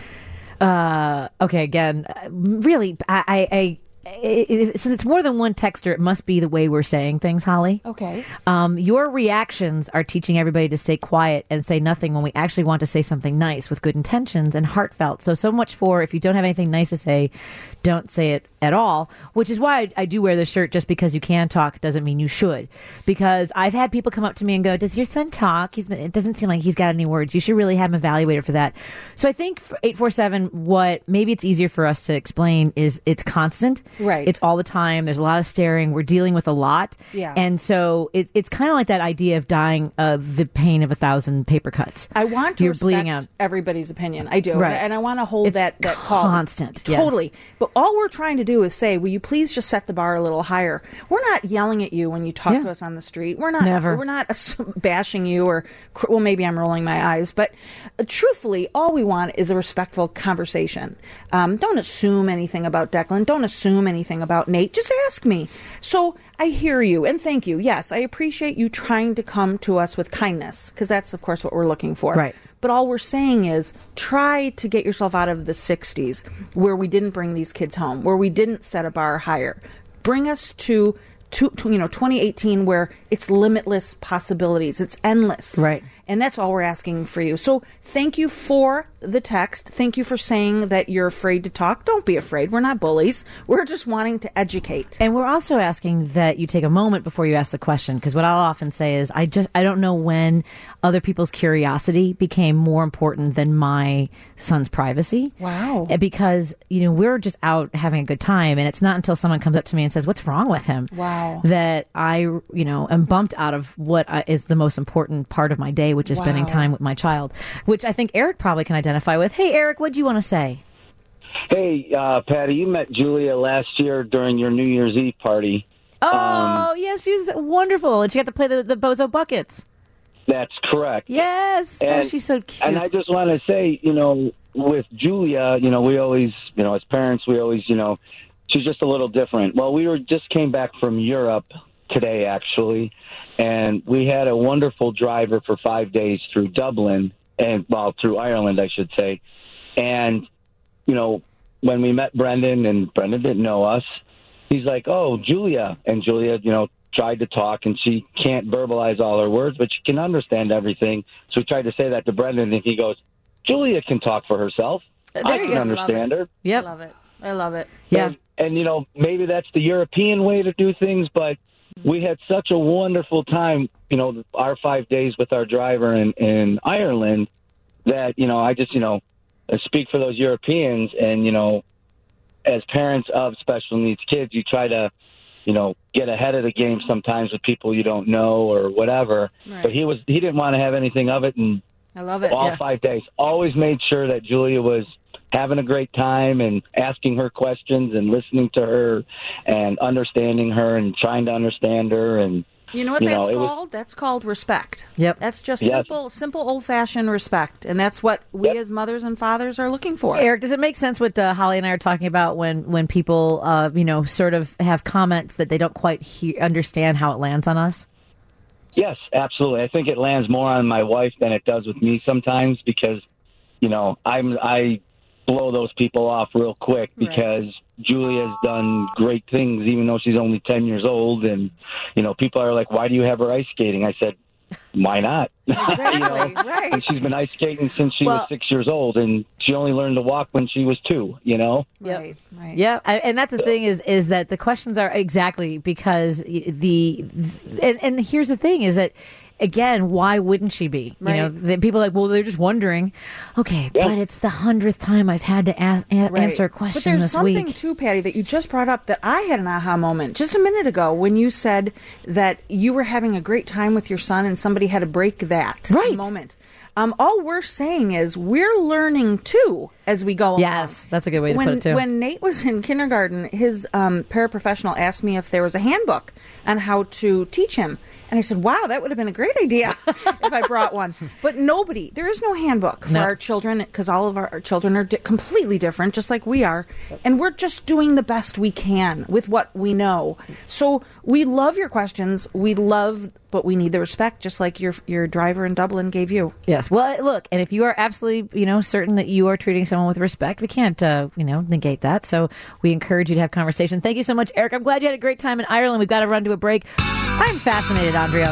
Uh, okay, again, uh, really, I, I, I it, it, since it's more than one texter, it must be the way we're saying things, Holly. Okay. Um, your reactions are teaching everybody to stay quiet and say nothing when we actually want to say something nice with good intentions and heartfelt. So, so much for if you don't have anything nice to say, don't say it at all, which is why I, I do wear this shirt. Just because you can talk doesn't mean you should. Because I've had people come up to me and go, does your son talk? He's been, it doesn't seem like he's got any words. You should really have him evaluated for that. So I think for eight four seven, what maybe it's easier for us to explain is it's constant. Right. It's all the time. There's a lot of staring. We're dealing with a lot. Yeah. And so it, it's kind of like that idea of dying of the pain of a thousand paper cuts. I want to You're respect bleeding out. everybody's opinion. I do. Right. And I want to hold It's that, that call. constant, yes. Totally. But all we're trying to do is say, will you please just set the bar a little higher? We're not yelling at you when you talk Yeah. to us on the street. We're not Never. We're not bashing you or, cr- well, maybe I'm rolling my eyes. But uh, truthfully, all we want is a respectful conversation. Um, don't assume anything about Declan. Don't assume anything about Nate. Just ask me. So I hear you and thank you. Yes, I appreciate you trying to come to us with kindness because that's, of course, what we're looking for. Right. But all we're saying is try to get yourself out of the sixties where we didn't bring these kids home, where we didn't set a bar higher. Bring us to, to, to you know, twenty eighteen where it's limitless possibilities. It's endless. Right. And that's all we're asking for you. So thank you for the text. Thank you for saying that you're afraid to talk. Don't be afraid. We're not bullies. We're just wanting to educate. And we're also asking that you take a moment before you ask the question, because what I'll often say is, I just I don't know when other people's curiosity became more important than my son's privacy. Wow. Uh, Because, you know, we're just out having a good time, and it's not until someone comes up to me and says, "What's wrong with him?" Wow. that I, you know, am bumped out of what I, is the most important part of my day, which is spending Wow. time with my child, which I think Eric probably can identify with. Hey, Eric, what do you want to say? Hey, uh, Patty, you met Julia last year during your New Year's Eve party. Oh, yes, she's wonderful. And she got to play the, the Bozo Buckets. That's correct. Yes. Oh, And- she's so cute. And I just want to say, you know, with Julia, you know, we always, you know, as parents, we always, you know, she's just a little different. Well, we were just came back from Europe today, actually, and we had a wonderful driver for five days through Dublin and, well, through Ireland, I should say. And, you know, when we met Brendan, and Brendan didn't know us, he's like, "Oh, Julia." And Julia, you know, tried to talk, and she can't verbalize all her words, but she can understand everything. So we tried to say that to Brendan, and he goes, "Julia can talk for herself. There I you can go. understand her." I Yep. love it. I love it. Yeah. And, and, you know, maybe that's the European way to do things, but we had such a wonderful time, you know, our five days with our driver in, in Ireland that, you know, I just, you know, I speak for those Europeans. And, you know, as parents of special needs kids, you try to, you know, get ahead of the game sometimes with people you don't know or whatever. Right. But he was he didn't want to have anything of it. And I love it. all Yeah. five days. Always made sure that Julia was having a great time and asking her questions and listening to her and understanding her and trying to understand her. And You know what You know, that's it was- called? That's called respect. Yep. That's just Yes. simple, simple, old-fashioned respect, and that's what we Yep. as mothers and fathers are looking for. Eric, does it make sense what uh, Holly and I are talking about when, when people, uh, you know, sort of have comments that they don't quite he- understand how it lands on us? yes, absolutely. I think it lands more on my wife than it does with me sometimes because, you know, I'm I blow those people off real quick Right. because Julia's done great things even though she's only ten years old. And, you know, people are like, "Why do you have her ice skating?" I said, "Why not?" Exactly, You know? right. And she's been ice skating since she Well- was six years old, and she only learned to walk when she was two, you know? Yep. Right, right. Yeah, I- and that's the thing is is that the questions are exactly because the and, and here's the thing is that again, why wouldn't she be? You know, Right. the people are like, well, they're just wondering. Okay, Yeah. but it's the hundredth time I've had to ask, a- Right. answer a But question there's this something week. too, Patty, that you just brought up that I had an aha moment just a minute ago when you said that you were having a great time with your son and somebody had to break that Right. moment. Um, all we're saying is we're learning too as we go along. Yes, that's a good way to when, put it too. When Nate was in kindergarten, his um, paraprofessional asked me if there was a handbook on how to teach him. And I said, wow, that would have been a great idea if I brought one. But nobody, there is no handbook for No. our children because all of our, our children are di- completely different, just like we are. And we're just doing the best we can with what we know. So we love your questions. We love, but we need the respect, just like your your driver in Dublin gave you. Yes. Well, look, and if you are absolutely, you know, certain that you are treating someone with respect, we can't, uh, you know, negate that. So we encourage you to have conversation. Thank you so much, Eric. I'm glad you had a great time in Ireland. We've got to run to a break. I'm fascinated, Andrea.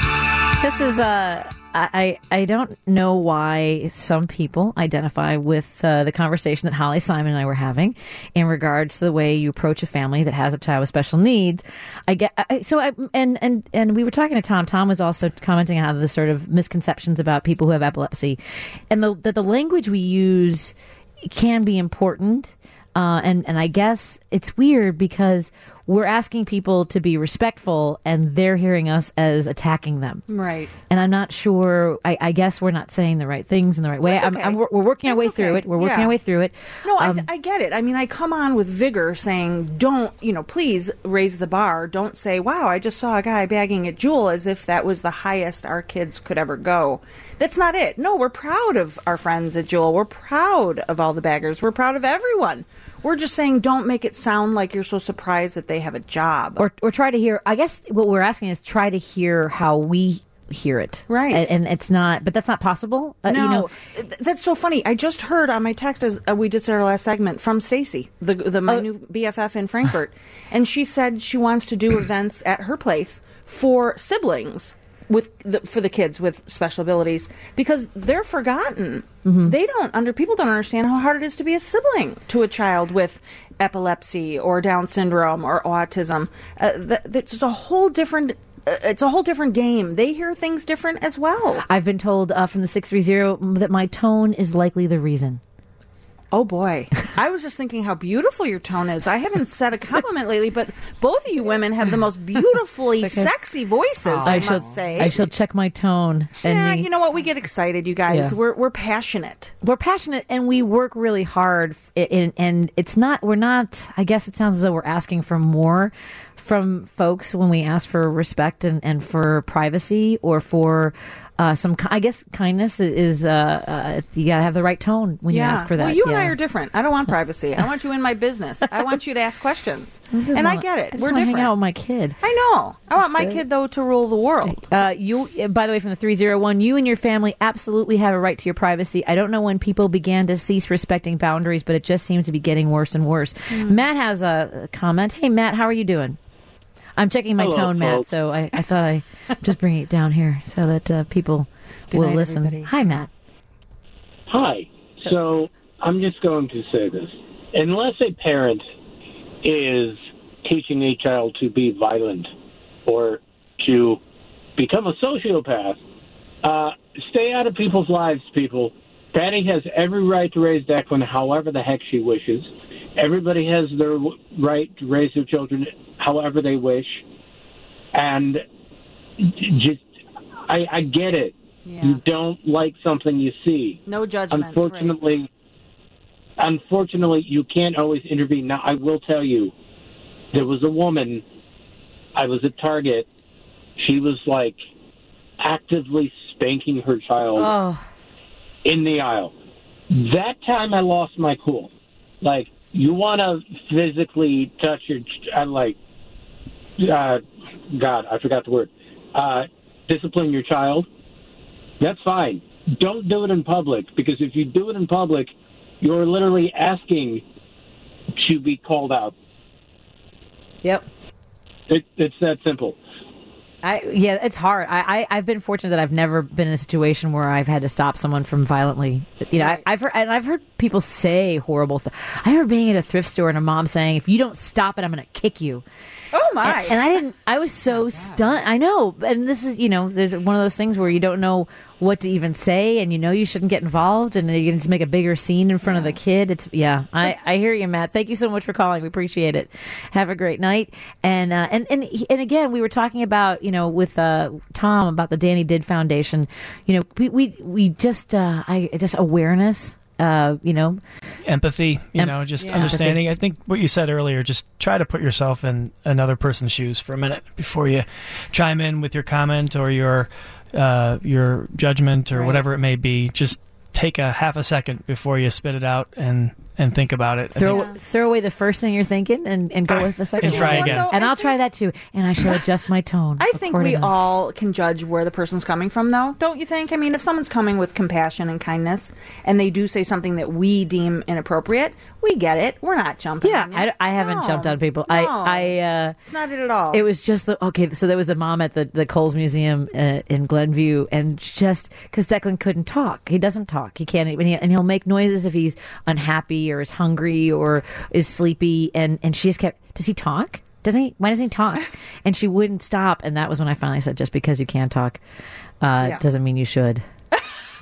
This is, uh, I, I don't know why some people identify with uh, the conversation that Holly, Simon, and I were having in regards to the way you approach a family that has a child with special needs. I get I, so I and and and we were talking to Tom. Tom was also commenting on how the sort of misconceptions about people who have epilepsy, and the, that the language we use can be important. Uh, and, and I guess it's weird because we're asking people to be respectful and they're hearing us as attacking them. Right. And I'm not sure, I, I guess we're not saying the right things in the right way. That's I'm, okay. I'm, we're, we're working our That's way through okay. it. We're working Yeah. our way through it. No, Um, I, I get it. I mean, I come on with vigor saying, don't, you know, please raise the bar. Don't say, wow, I just saw a guy bagging at Jewel as if that was the highest our kids could ever go. That's not it. No, we're proud of our friends at Jewel. We're proud of all the baggers. We're proud of everyone. We're just saying don't make it sound like you're so surprised that they have a job. or, or try to hear, I guess what we're asking is try to hear how we hear it. Right. And, and it's not, but that's not possible. Uh, No, you know, th- that's so funny. I just heard on my text as uh, we just did our last segment from Stacy, the the my Oh. new B F F in Frankfurt, and she said she wants to do events at her place for siblings with the, for the kids with special abilities because they're forgotten. Mm-hmm. They don't under people don't understand how hard it is to be a sibling to a child with epilepsy or Down syndrome or autism. Uh, th- it's a whole different. Uh, it's a whole different game. They hear things different as well. I've been told uh, from the six three zero that my tone is likely the reason. Oh boy. I was just thinking how beautiful your tone is. I haven't said a compliment lately, but both of you women have the most beautifully sexy voices, I, shall must say. I shall check my tone. And yeah, the- you know what? We get excited, you guys. Yeah. We're we're passionate. we're passionate and we work really hard f- in, and it's not we're not I guess it sounds as though we're asking for more from folks when we ask for respect and, and for privacy or for uh, some ki- I guess kindness is uh, uh, it's- you gotta have the right tone when you ask for that. Well, you and yeah. I are different. I don't want privacy. I want you in my business. I want you to ask questions. I just And I wanna- get it. I just We're wanna different. hang out with my kid. I know. I want my it. kid though to rule the world. Uh, you, by the way, from the three zero one, you and your family absolutely have a right to your privacy. I don't know when people began to cease respecting boundaries, but it just seems to be getting worse and worse. Mm. Matt has a comment. Hey, Matt, how are you doing? I'm checking my Hello, tone, Matt, folks. so I, I thought I just bring it down here so that uh, people Good will night, listen. everybody. Hi, Matt. Hi. So I'm just going to say this. Unless a parent is teaching a child to be violent or to become a sociopath, uh, stay out of people's lives, people. Patty has every right to raise Declan however the heck she wishes. Everybody has their w- right to raise their children however they wish. And just, I, I get it. Yeah. You don't like something you see. No judgment. Unfortunately, unfortunately, you can't always intervene. Now, I will tell you, there was a woman. I was at Target. She was like actively spanking her child Oh, in the aisle. That time, I lost my cool. Like, you want to physically touch your, ch- uh, like, uh, God, I forgot the word. Uh, discipline your child. That's fine. Don't do it in public, because if you do it in public, you're literally asking to be called out. yep. It, it's that simple. I, yeah, it's hard. I, I, I've been fortunate that I've never been in a situation where I've had to stop someone from violently. You know, I, I've heard, and I've heard people say horrible things. I remember being at a thrift store and a mom saying, "If you don't stop it, I'm going to kick you." Oh my. And, and I didn't. I was so stunned. I know, and this is, you know, there's one of those things where you don't know what to even say, and you know you shouldn't get involved, and you're going to make a bigger scene in front of the kid. It's yeah. I, I hear you, Matt. Thank you so much for calling. We appreciate it. Have a great night. And uh, and and and again, we were talking about, you know, with uh, Tom about the Danny Did Foundation. You know, we we we just uh, I just awareness. Uh, you know, Empathy, you Em- know, just yeah. understanding. I think what you said earlier, just try to put yourself in another person's shoes for a minute before you chime in with your comment or your uh, your judgment or Right. whatever it may be. Just take a half a second before you spit it out and and think about it. I throw think- throw away the first thing you're thinking and, and go with the second. And try one. again. Though, And I I'll think- try that too. And I shall adjust my tone. I think we accordingly. all can judge where the person's coming from, though. Don't you think? I mean, if someone's coming with compassion and kindness and they do say something that we deem inappropriate, we get it. We're not jumping Yeah, on you. I, I haven't No, jumped on people. no. I, I, uh, It's not it at all. it was just the, okay. So there was a mom at the, the Coles Museum uh, in Glenview, and just because Declan couldn't talk, he doesn't talk. He can't, and, he, and he'll make noises if he's unhappy or is hungry or is sleepy. And, and she just kept, does he talk? Doesn't he? Why doesn't he talk? And she wouldn't stop. And that was when I finally said, just because you can't talk, uh, Yeah. doesn't mean you should.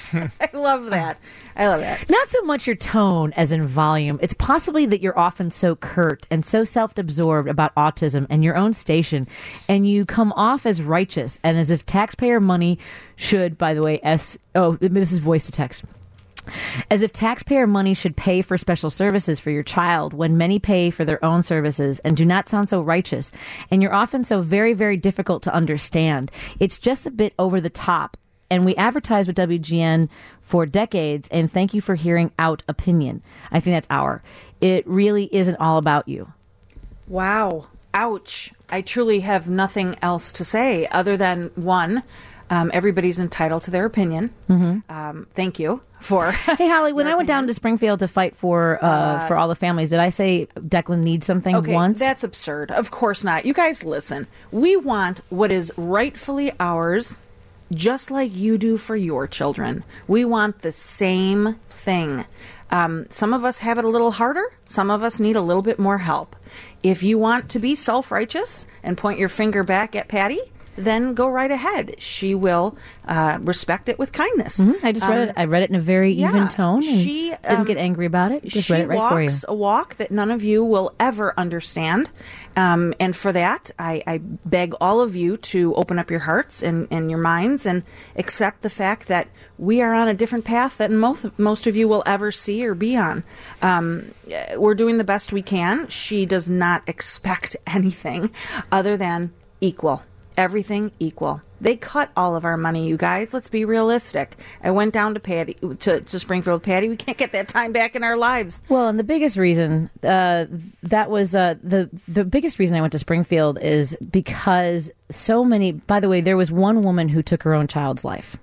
I love that. I love that. Not so much your tone as in volume. It's possibly that you're often so curt and so self-absorbed about autism and your own station, and you come off as righteous and as if taxpayer money should, by the way, S. Oh, this is voice to text. As if taxpayer money should pay for special services for your child when many pay for their own services and do not sound so righteous. And you're often so very, very difficult to understand. It's just a bit over the top. And we advertise with W G N for decades, and thank you for hearing out opinion. I think that's our. It really isn't all about you. Wow. Ouch. I truly have nothing else to say other than, one, um, everybody's entitled to their opinion. Mm-hmm. Um, thank you for. Hey, Holly, when I went down to Springfield to fight for uh, uh, for all the families, did I say Declan needs something okay, once? That's absurd. Of course not. You guys, listen. We want what is rightfully ours, just like you do for your children. We want the same thing. Um, some of us have it a little harder. Some of us need a little bit more help. If you want to be self-righteous and point your finger back at Patty, then go right ahead. She will uh, respect it with kindness. Mm-hmm. I just read um, it. I read it in a very yeah, even tone. And she didn't um, get angry about it. Just she read it right walks for you. a walk that none of you will ever understand. Um, and for that, I, I beg all of you to open up your hearts and, and your minds and accept the fact that we are on a different path than most, most of you will ever see or be on. Um, we're doing the best we can. She does not expect anything other than equal. Everything equal. They cut all of our money, you guys. Let's be realistic. I went down to Patty to, to Springfield with Patty. We can't get that time back in our lives. Well, and the biggest reason uh, that was uh, the the biggest reason I went to Springfield is because so many. By the way, there was one woman who took her own child's life.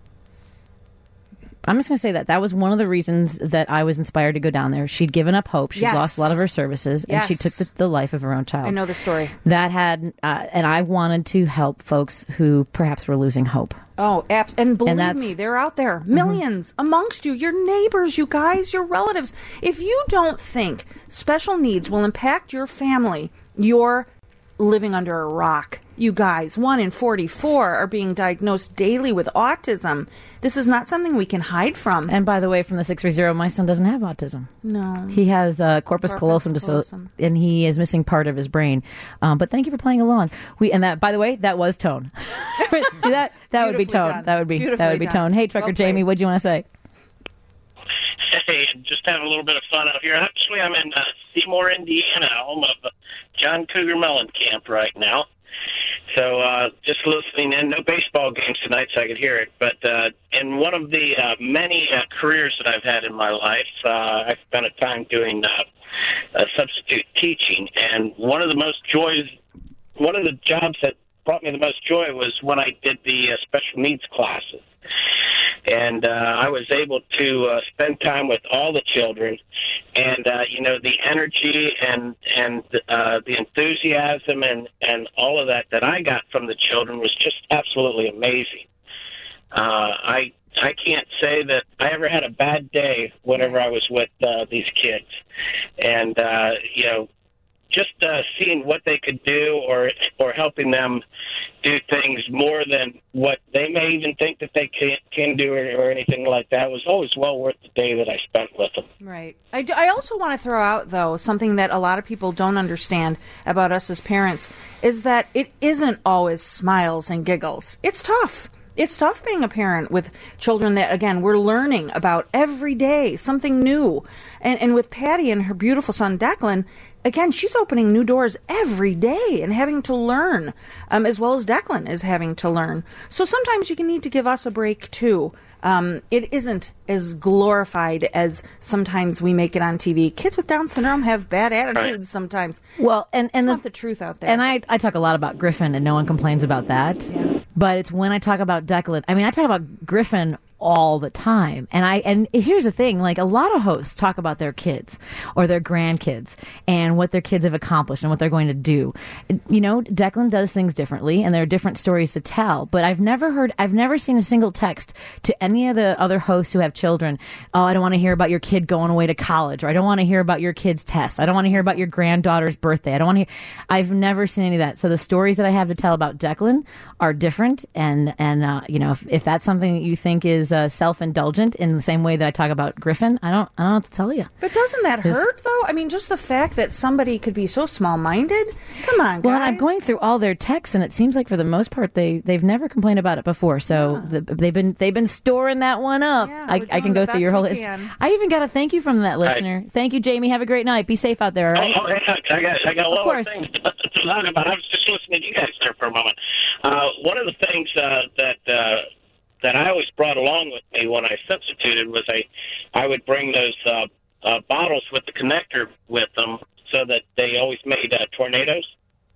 I'm just going to say that. That was one of the reasons that I was inspired to go down there. She'd given up hope. She'd yes. lost a lot of her services, and yes. she took the, the life of her own child. I know the story. That had, uh, and I wanted to help folks who perhaps were losing hope. Oh, abs- and believe and me, they're out there. Millions mm-hmm. amongst you, your neighbors, you guys, your relatives. If you don't think special needs will impact your family, you're living under a rock. You guys, one in forty-four are being diagnosed daily with autism. This is not something we can hide from. And by the way, from the six three zero, my son doesn't have autism. No. He has uh, corpus, corpus callosum, callosum. and he is missing part of his brain. Um, but thank you for playing along. We And that, by the way, that was tone. See that? That would be tone. Done. That would be that would be tone. Hey, Trucker well Jamie, what do you want to say? Hey, just having a little bit of fun out here. Actually, I'm in uh, Seymour, Indiana, home of uh, John Cougar Mellencamp right now. So uh, just listening in. No baseball games tonight, so I could hear it. But uh, in one of the uh, many uh, careers that I've had in my life, uh, I spent a time doing uh, uh, substitute teaching. And one of the most joys, one of the jobs that brought me the most joy was when I did the uh, special needs classes. And uh, I was able to uh, spend time with all the children, and uh, you know, the energy and and uh, the enthusiasm and, and all of that that I got from the children was just absolutely amazing. Uh, I I can't say that I ever had a bad day whenever I was with uh, these kids, and uh, you know, just uh, seeing what they could do or or helping them do things more than what they may even think that they can, can do or, or anything like that was always well worth the day that I spent with them. Right. I, do, I also want to throw out, though, something that a lot of people don't understand about us as parents is that it isn't always smiles and giggles. It's tough. It's tough being a parent with children that, again, we're learning about every day, something new. And, and with Patty and her beautiful son, Declan, again, she's opening new doors every day and having to learn, um, as well as Declan is having to learn. So sometimes you can need to give us a break, too. Um, it isn't as glorified as sometimes we make it on T V. Kids with Down syndrome have bad attitudes right. sometimes. Well, and, and it's the, not the truth out there. And I, I talk a lot about Griffin, and no one complains about that. Yeah. But it's when I talk about Declan, I mean, I talk about Griffin all the time. And I and here's the thing, like a lot of hosts talk about their kids or their grandkids and what their kids have accomplished and what they're going to do. You know, Declan does things differently and there are different stories to tell, but I've never heard I've never seen a single text to any of the other hosts who have children, oh, I don't want to hear about your kid going away to college, or I don't want to hear about your kid's test. I don't want to hear about your granddaughter's birthday. I don't want to hear, I've never seen any of that. So the stories that I have to tell about Declan are different, and and uh, you know, if, if that's something that you think is is uh, self-indulgent in the same way that I talk about Griffin. I don't I don't know what to tell you. But doesn't that hurt, though? I mean, just the fact that somebody could be so small-minded. Come on, guys. Well, and I'm going through all their texts, and it seems like for the most part they they've never complained about it before. So yeah. the, they've been they've been storing that one up. Yeah, I, I can go through your whole list. Can. I even got a thank you from that listener. Right. Thank you, Jamie. Have a great night. Be safe out there. All right. Oh, yeah, I got I got a lot of things to talk about. I was just listening to you guys there for a moment. Uh, one of the things uh, that uh, that I always brought along with me when I substituted was I I would bring those uh, uh, bottles with the connector with them so that they always made uh, tornadoes.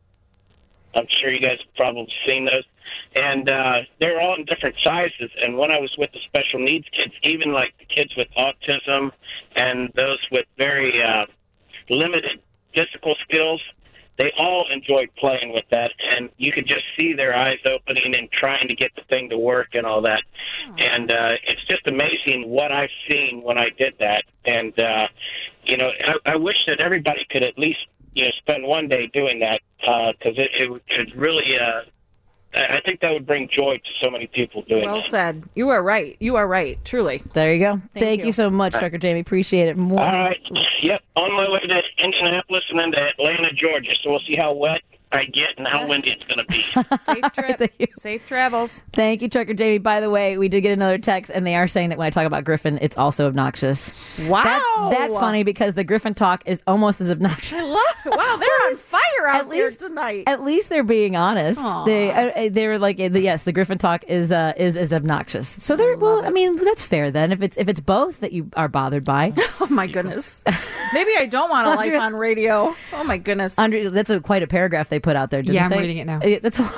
I'm sure you guys have probably seen those. And uh, they're all in different sizes. And when I was with the special needs kids, even like the kids with autism and those with very uh, limited physical skills, they all enjoyed playing with that. And you could just see their eyes opening and trying to get the thing to work and all that. Oh. And uh, it's just amazing what I've seen when I did that. And, uh, you know, I, I wish that everybody could at least, you know, spend one day doing that because uh, it, it, it really, uh, I think that would bring joy to so many people doing well that. Well said. You are right. You are right. Truly. There you go. Thank, Thank you. you so much, Trucker Jamie. Appreciate it. More. All right. Yep. On my way to Indianapolis and then to Atlanta, Georgia. So we'll see how wet I get and how windy it's going to be. Safe trip. Safe travels. Thank you, Trucker Jamie. By the way, we did get another text, and they are saying that when I talk about Griffin, it's also obnoxious. Wow. That, that's funny because the Griffin talk is almost as obnoxious. I love it. Wow, they're on fire out at there least, tonight. At least they're being honest. Aww. They uh, they were like, yes, the Griffin talk is uh, is is obnoxious. So they're well. It. I mean, that's fair then. If it's if it's both that you are bothered by. Oh my goodness. Maybe I don't want a life on radio. Oh my goodness. Andre, that's a, quite a paragraph they put out there. Didn't yeah, I'm they? reading it now. That's a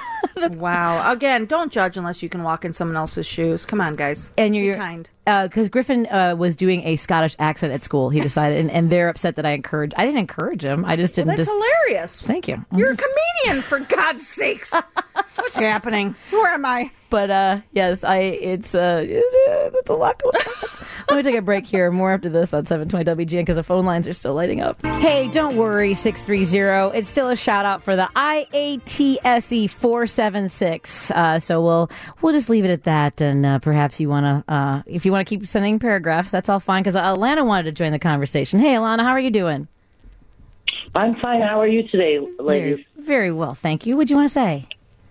wow. Again, don't judge unless you can walk in someone else's shoes. Come on, guys. And you're Be kind. Because uh, Griffin uh, was doing a Scottish accent at school, he decided, and, and they're upset that I encouraged. I didn't encourage him. I just didn't. Well, that's dis- hilarious. Thank you. I'm You're just... a comedian, for God's sakes. What's happening? Where am I? But uh, yes, I. It's uh, it's, it's a lot going on. Let me take a break here. More after this on seven twenty W G N because the phone lines are still lighting up. Hey, don't worry, six three zero. It's still a shout out for the I A T S E four seven six. Uh, so we'll we'll just leave it at that, and uh, perhaps you want to, uh, if you want to keep sending paragraphs, that's all fine. Because Alana wanted to join the conversation. Hey, Alana, how are you doing? I'm fine. How are you today, ladies? Very, very well, thank you. What do you want to say?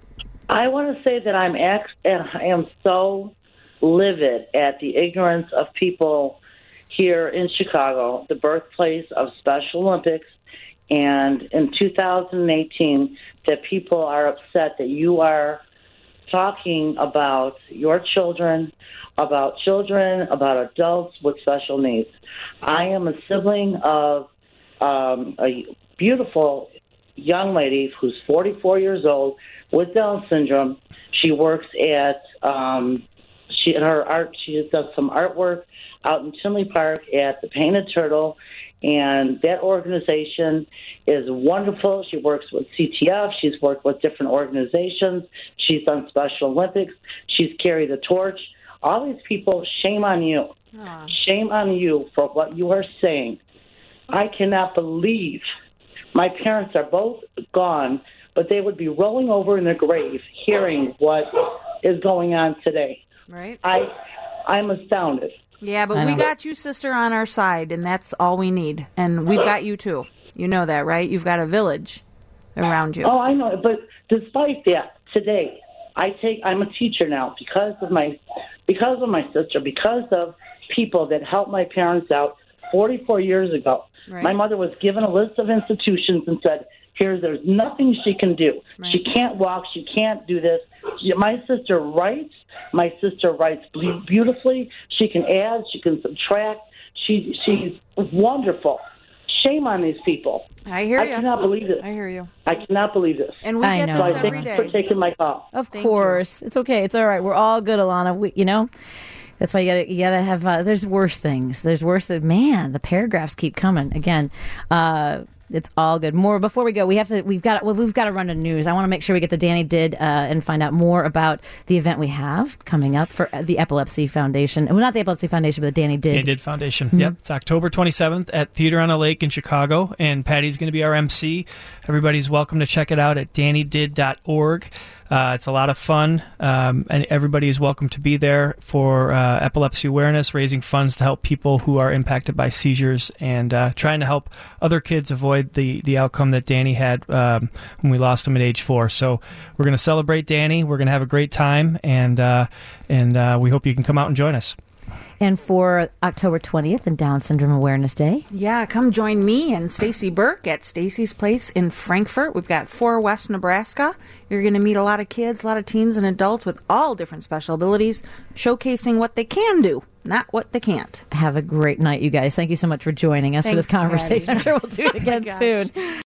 I want to say that I'm ex- I am so livid at the ignorance of people here in Chicago, the birthplace of Special Olympics, and in two thousand eighteen, that people are upset that you are talking about your children, about children, about adults with special needs. I am a sibling of um, a beautiful young lady who's forty-four years old with Down syndrome. She works at um, she her art. She does some artwork out in Tinley Park at the Painted Turtle, and that organization is wonderful. She works with C T F. She's worked with different organizations. She's done Special Olympics. She's carried the torch. All these people, shame on you. Aww. Shame on you for what you are saying. I cannot believe my parents are both gone, but they would be rolling over in their grave hearing what is going on today. Right. I, I'm astounded. Yeah, but we got you, sister, on our side, and that's all we need. And we've got you, too. You know that, right? You've got a village around you. Oh, I know. But despite that, today, I take, I'm a teacher now because of my, because of my sister, because of people that helped my parents out forty-four years ago. Right. My mother was given a list of institutions and said, here, there's nothing she can do. Right. She can't walk. She can't do this. She, my sister writes. My sister writes beautifully. She can add. She can subtract. She She's wonderful. Shame on these people. I hear you. I cannot believe this. I hear you. I cannot believe this. And we I get know. this so every thanks day. for taking my call. Of Thank course. You. It's okay. It's all right. We're all good, Alana. We, you know, that's why you gotta, you gotta have, uh, there's worse things. There's worse, man, the paragraphs keep coming. Again, uh, It's all good. More before we go, we have to. We've got. Well, we've got to run to news. I want to make sure we get to Danny Did uh, and find out more about the event we have coming up for the Epilepsy Foundation. Well, not the Epilepsy Foundation, but the Danny Did. Danny Did Foundation. Mm-hmm. Yep, it's October twenty-seventh at Theater on a Lake in Chicago, and Patty's going to be our M C. Everybody's welcome to check it out at danny did dot org. Uh, it's a lot of fun, um, and everybody is welcome to be there for uh, epilepsy awareness, raising funds to help people who are impacted by seizures, and uh, trying to help other kids avoid the, the outcome that Danny had um, when we lost him at age four. So we're going to celebrate Danny. We're going to have a great time, and uh, and uh, we hope you can come out and join us. And for October twentieth and Down Syndrome Awareness Day. Yeah, come join me and Stacy Burke at Stacy's Place in Frankfort. We've got four West Nebraska. You're going to meet a lot of kids, a lot of teens and adults with all different special abilities, showcasing what they can do, not what they can't. Have a great night, you guys. Thank you so much for joining us Thanks, for this conversation. Patty. I'm sure we'll do it again Oh my gosh. soon.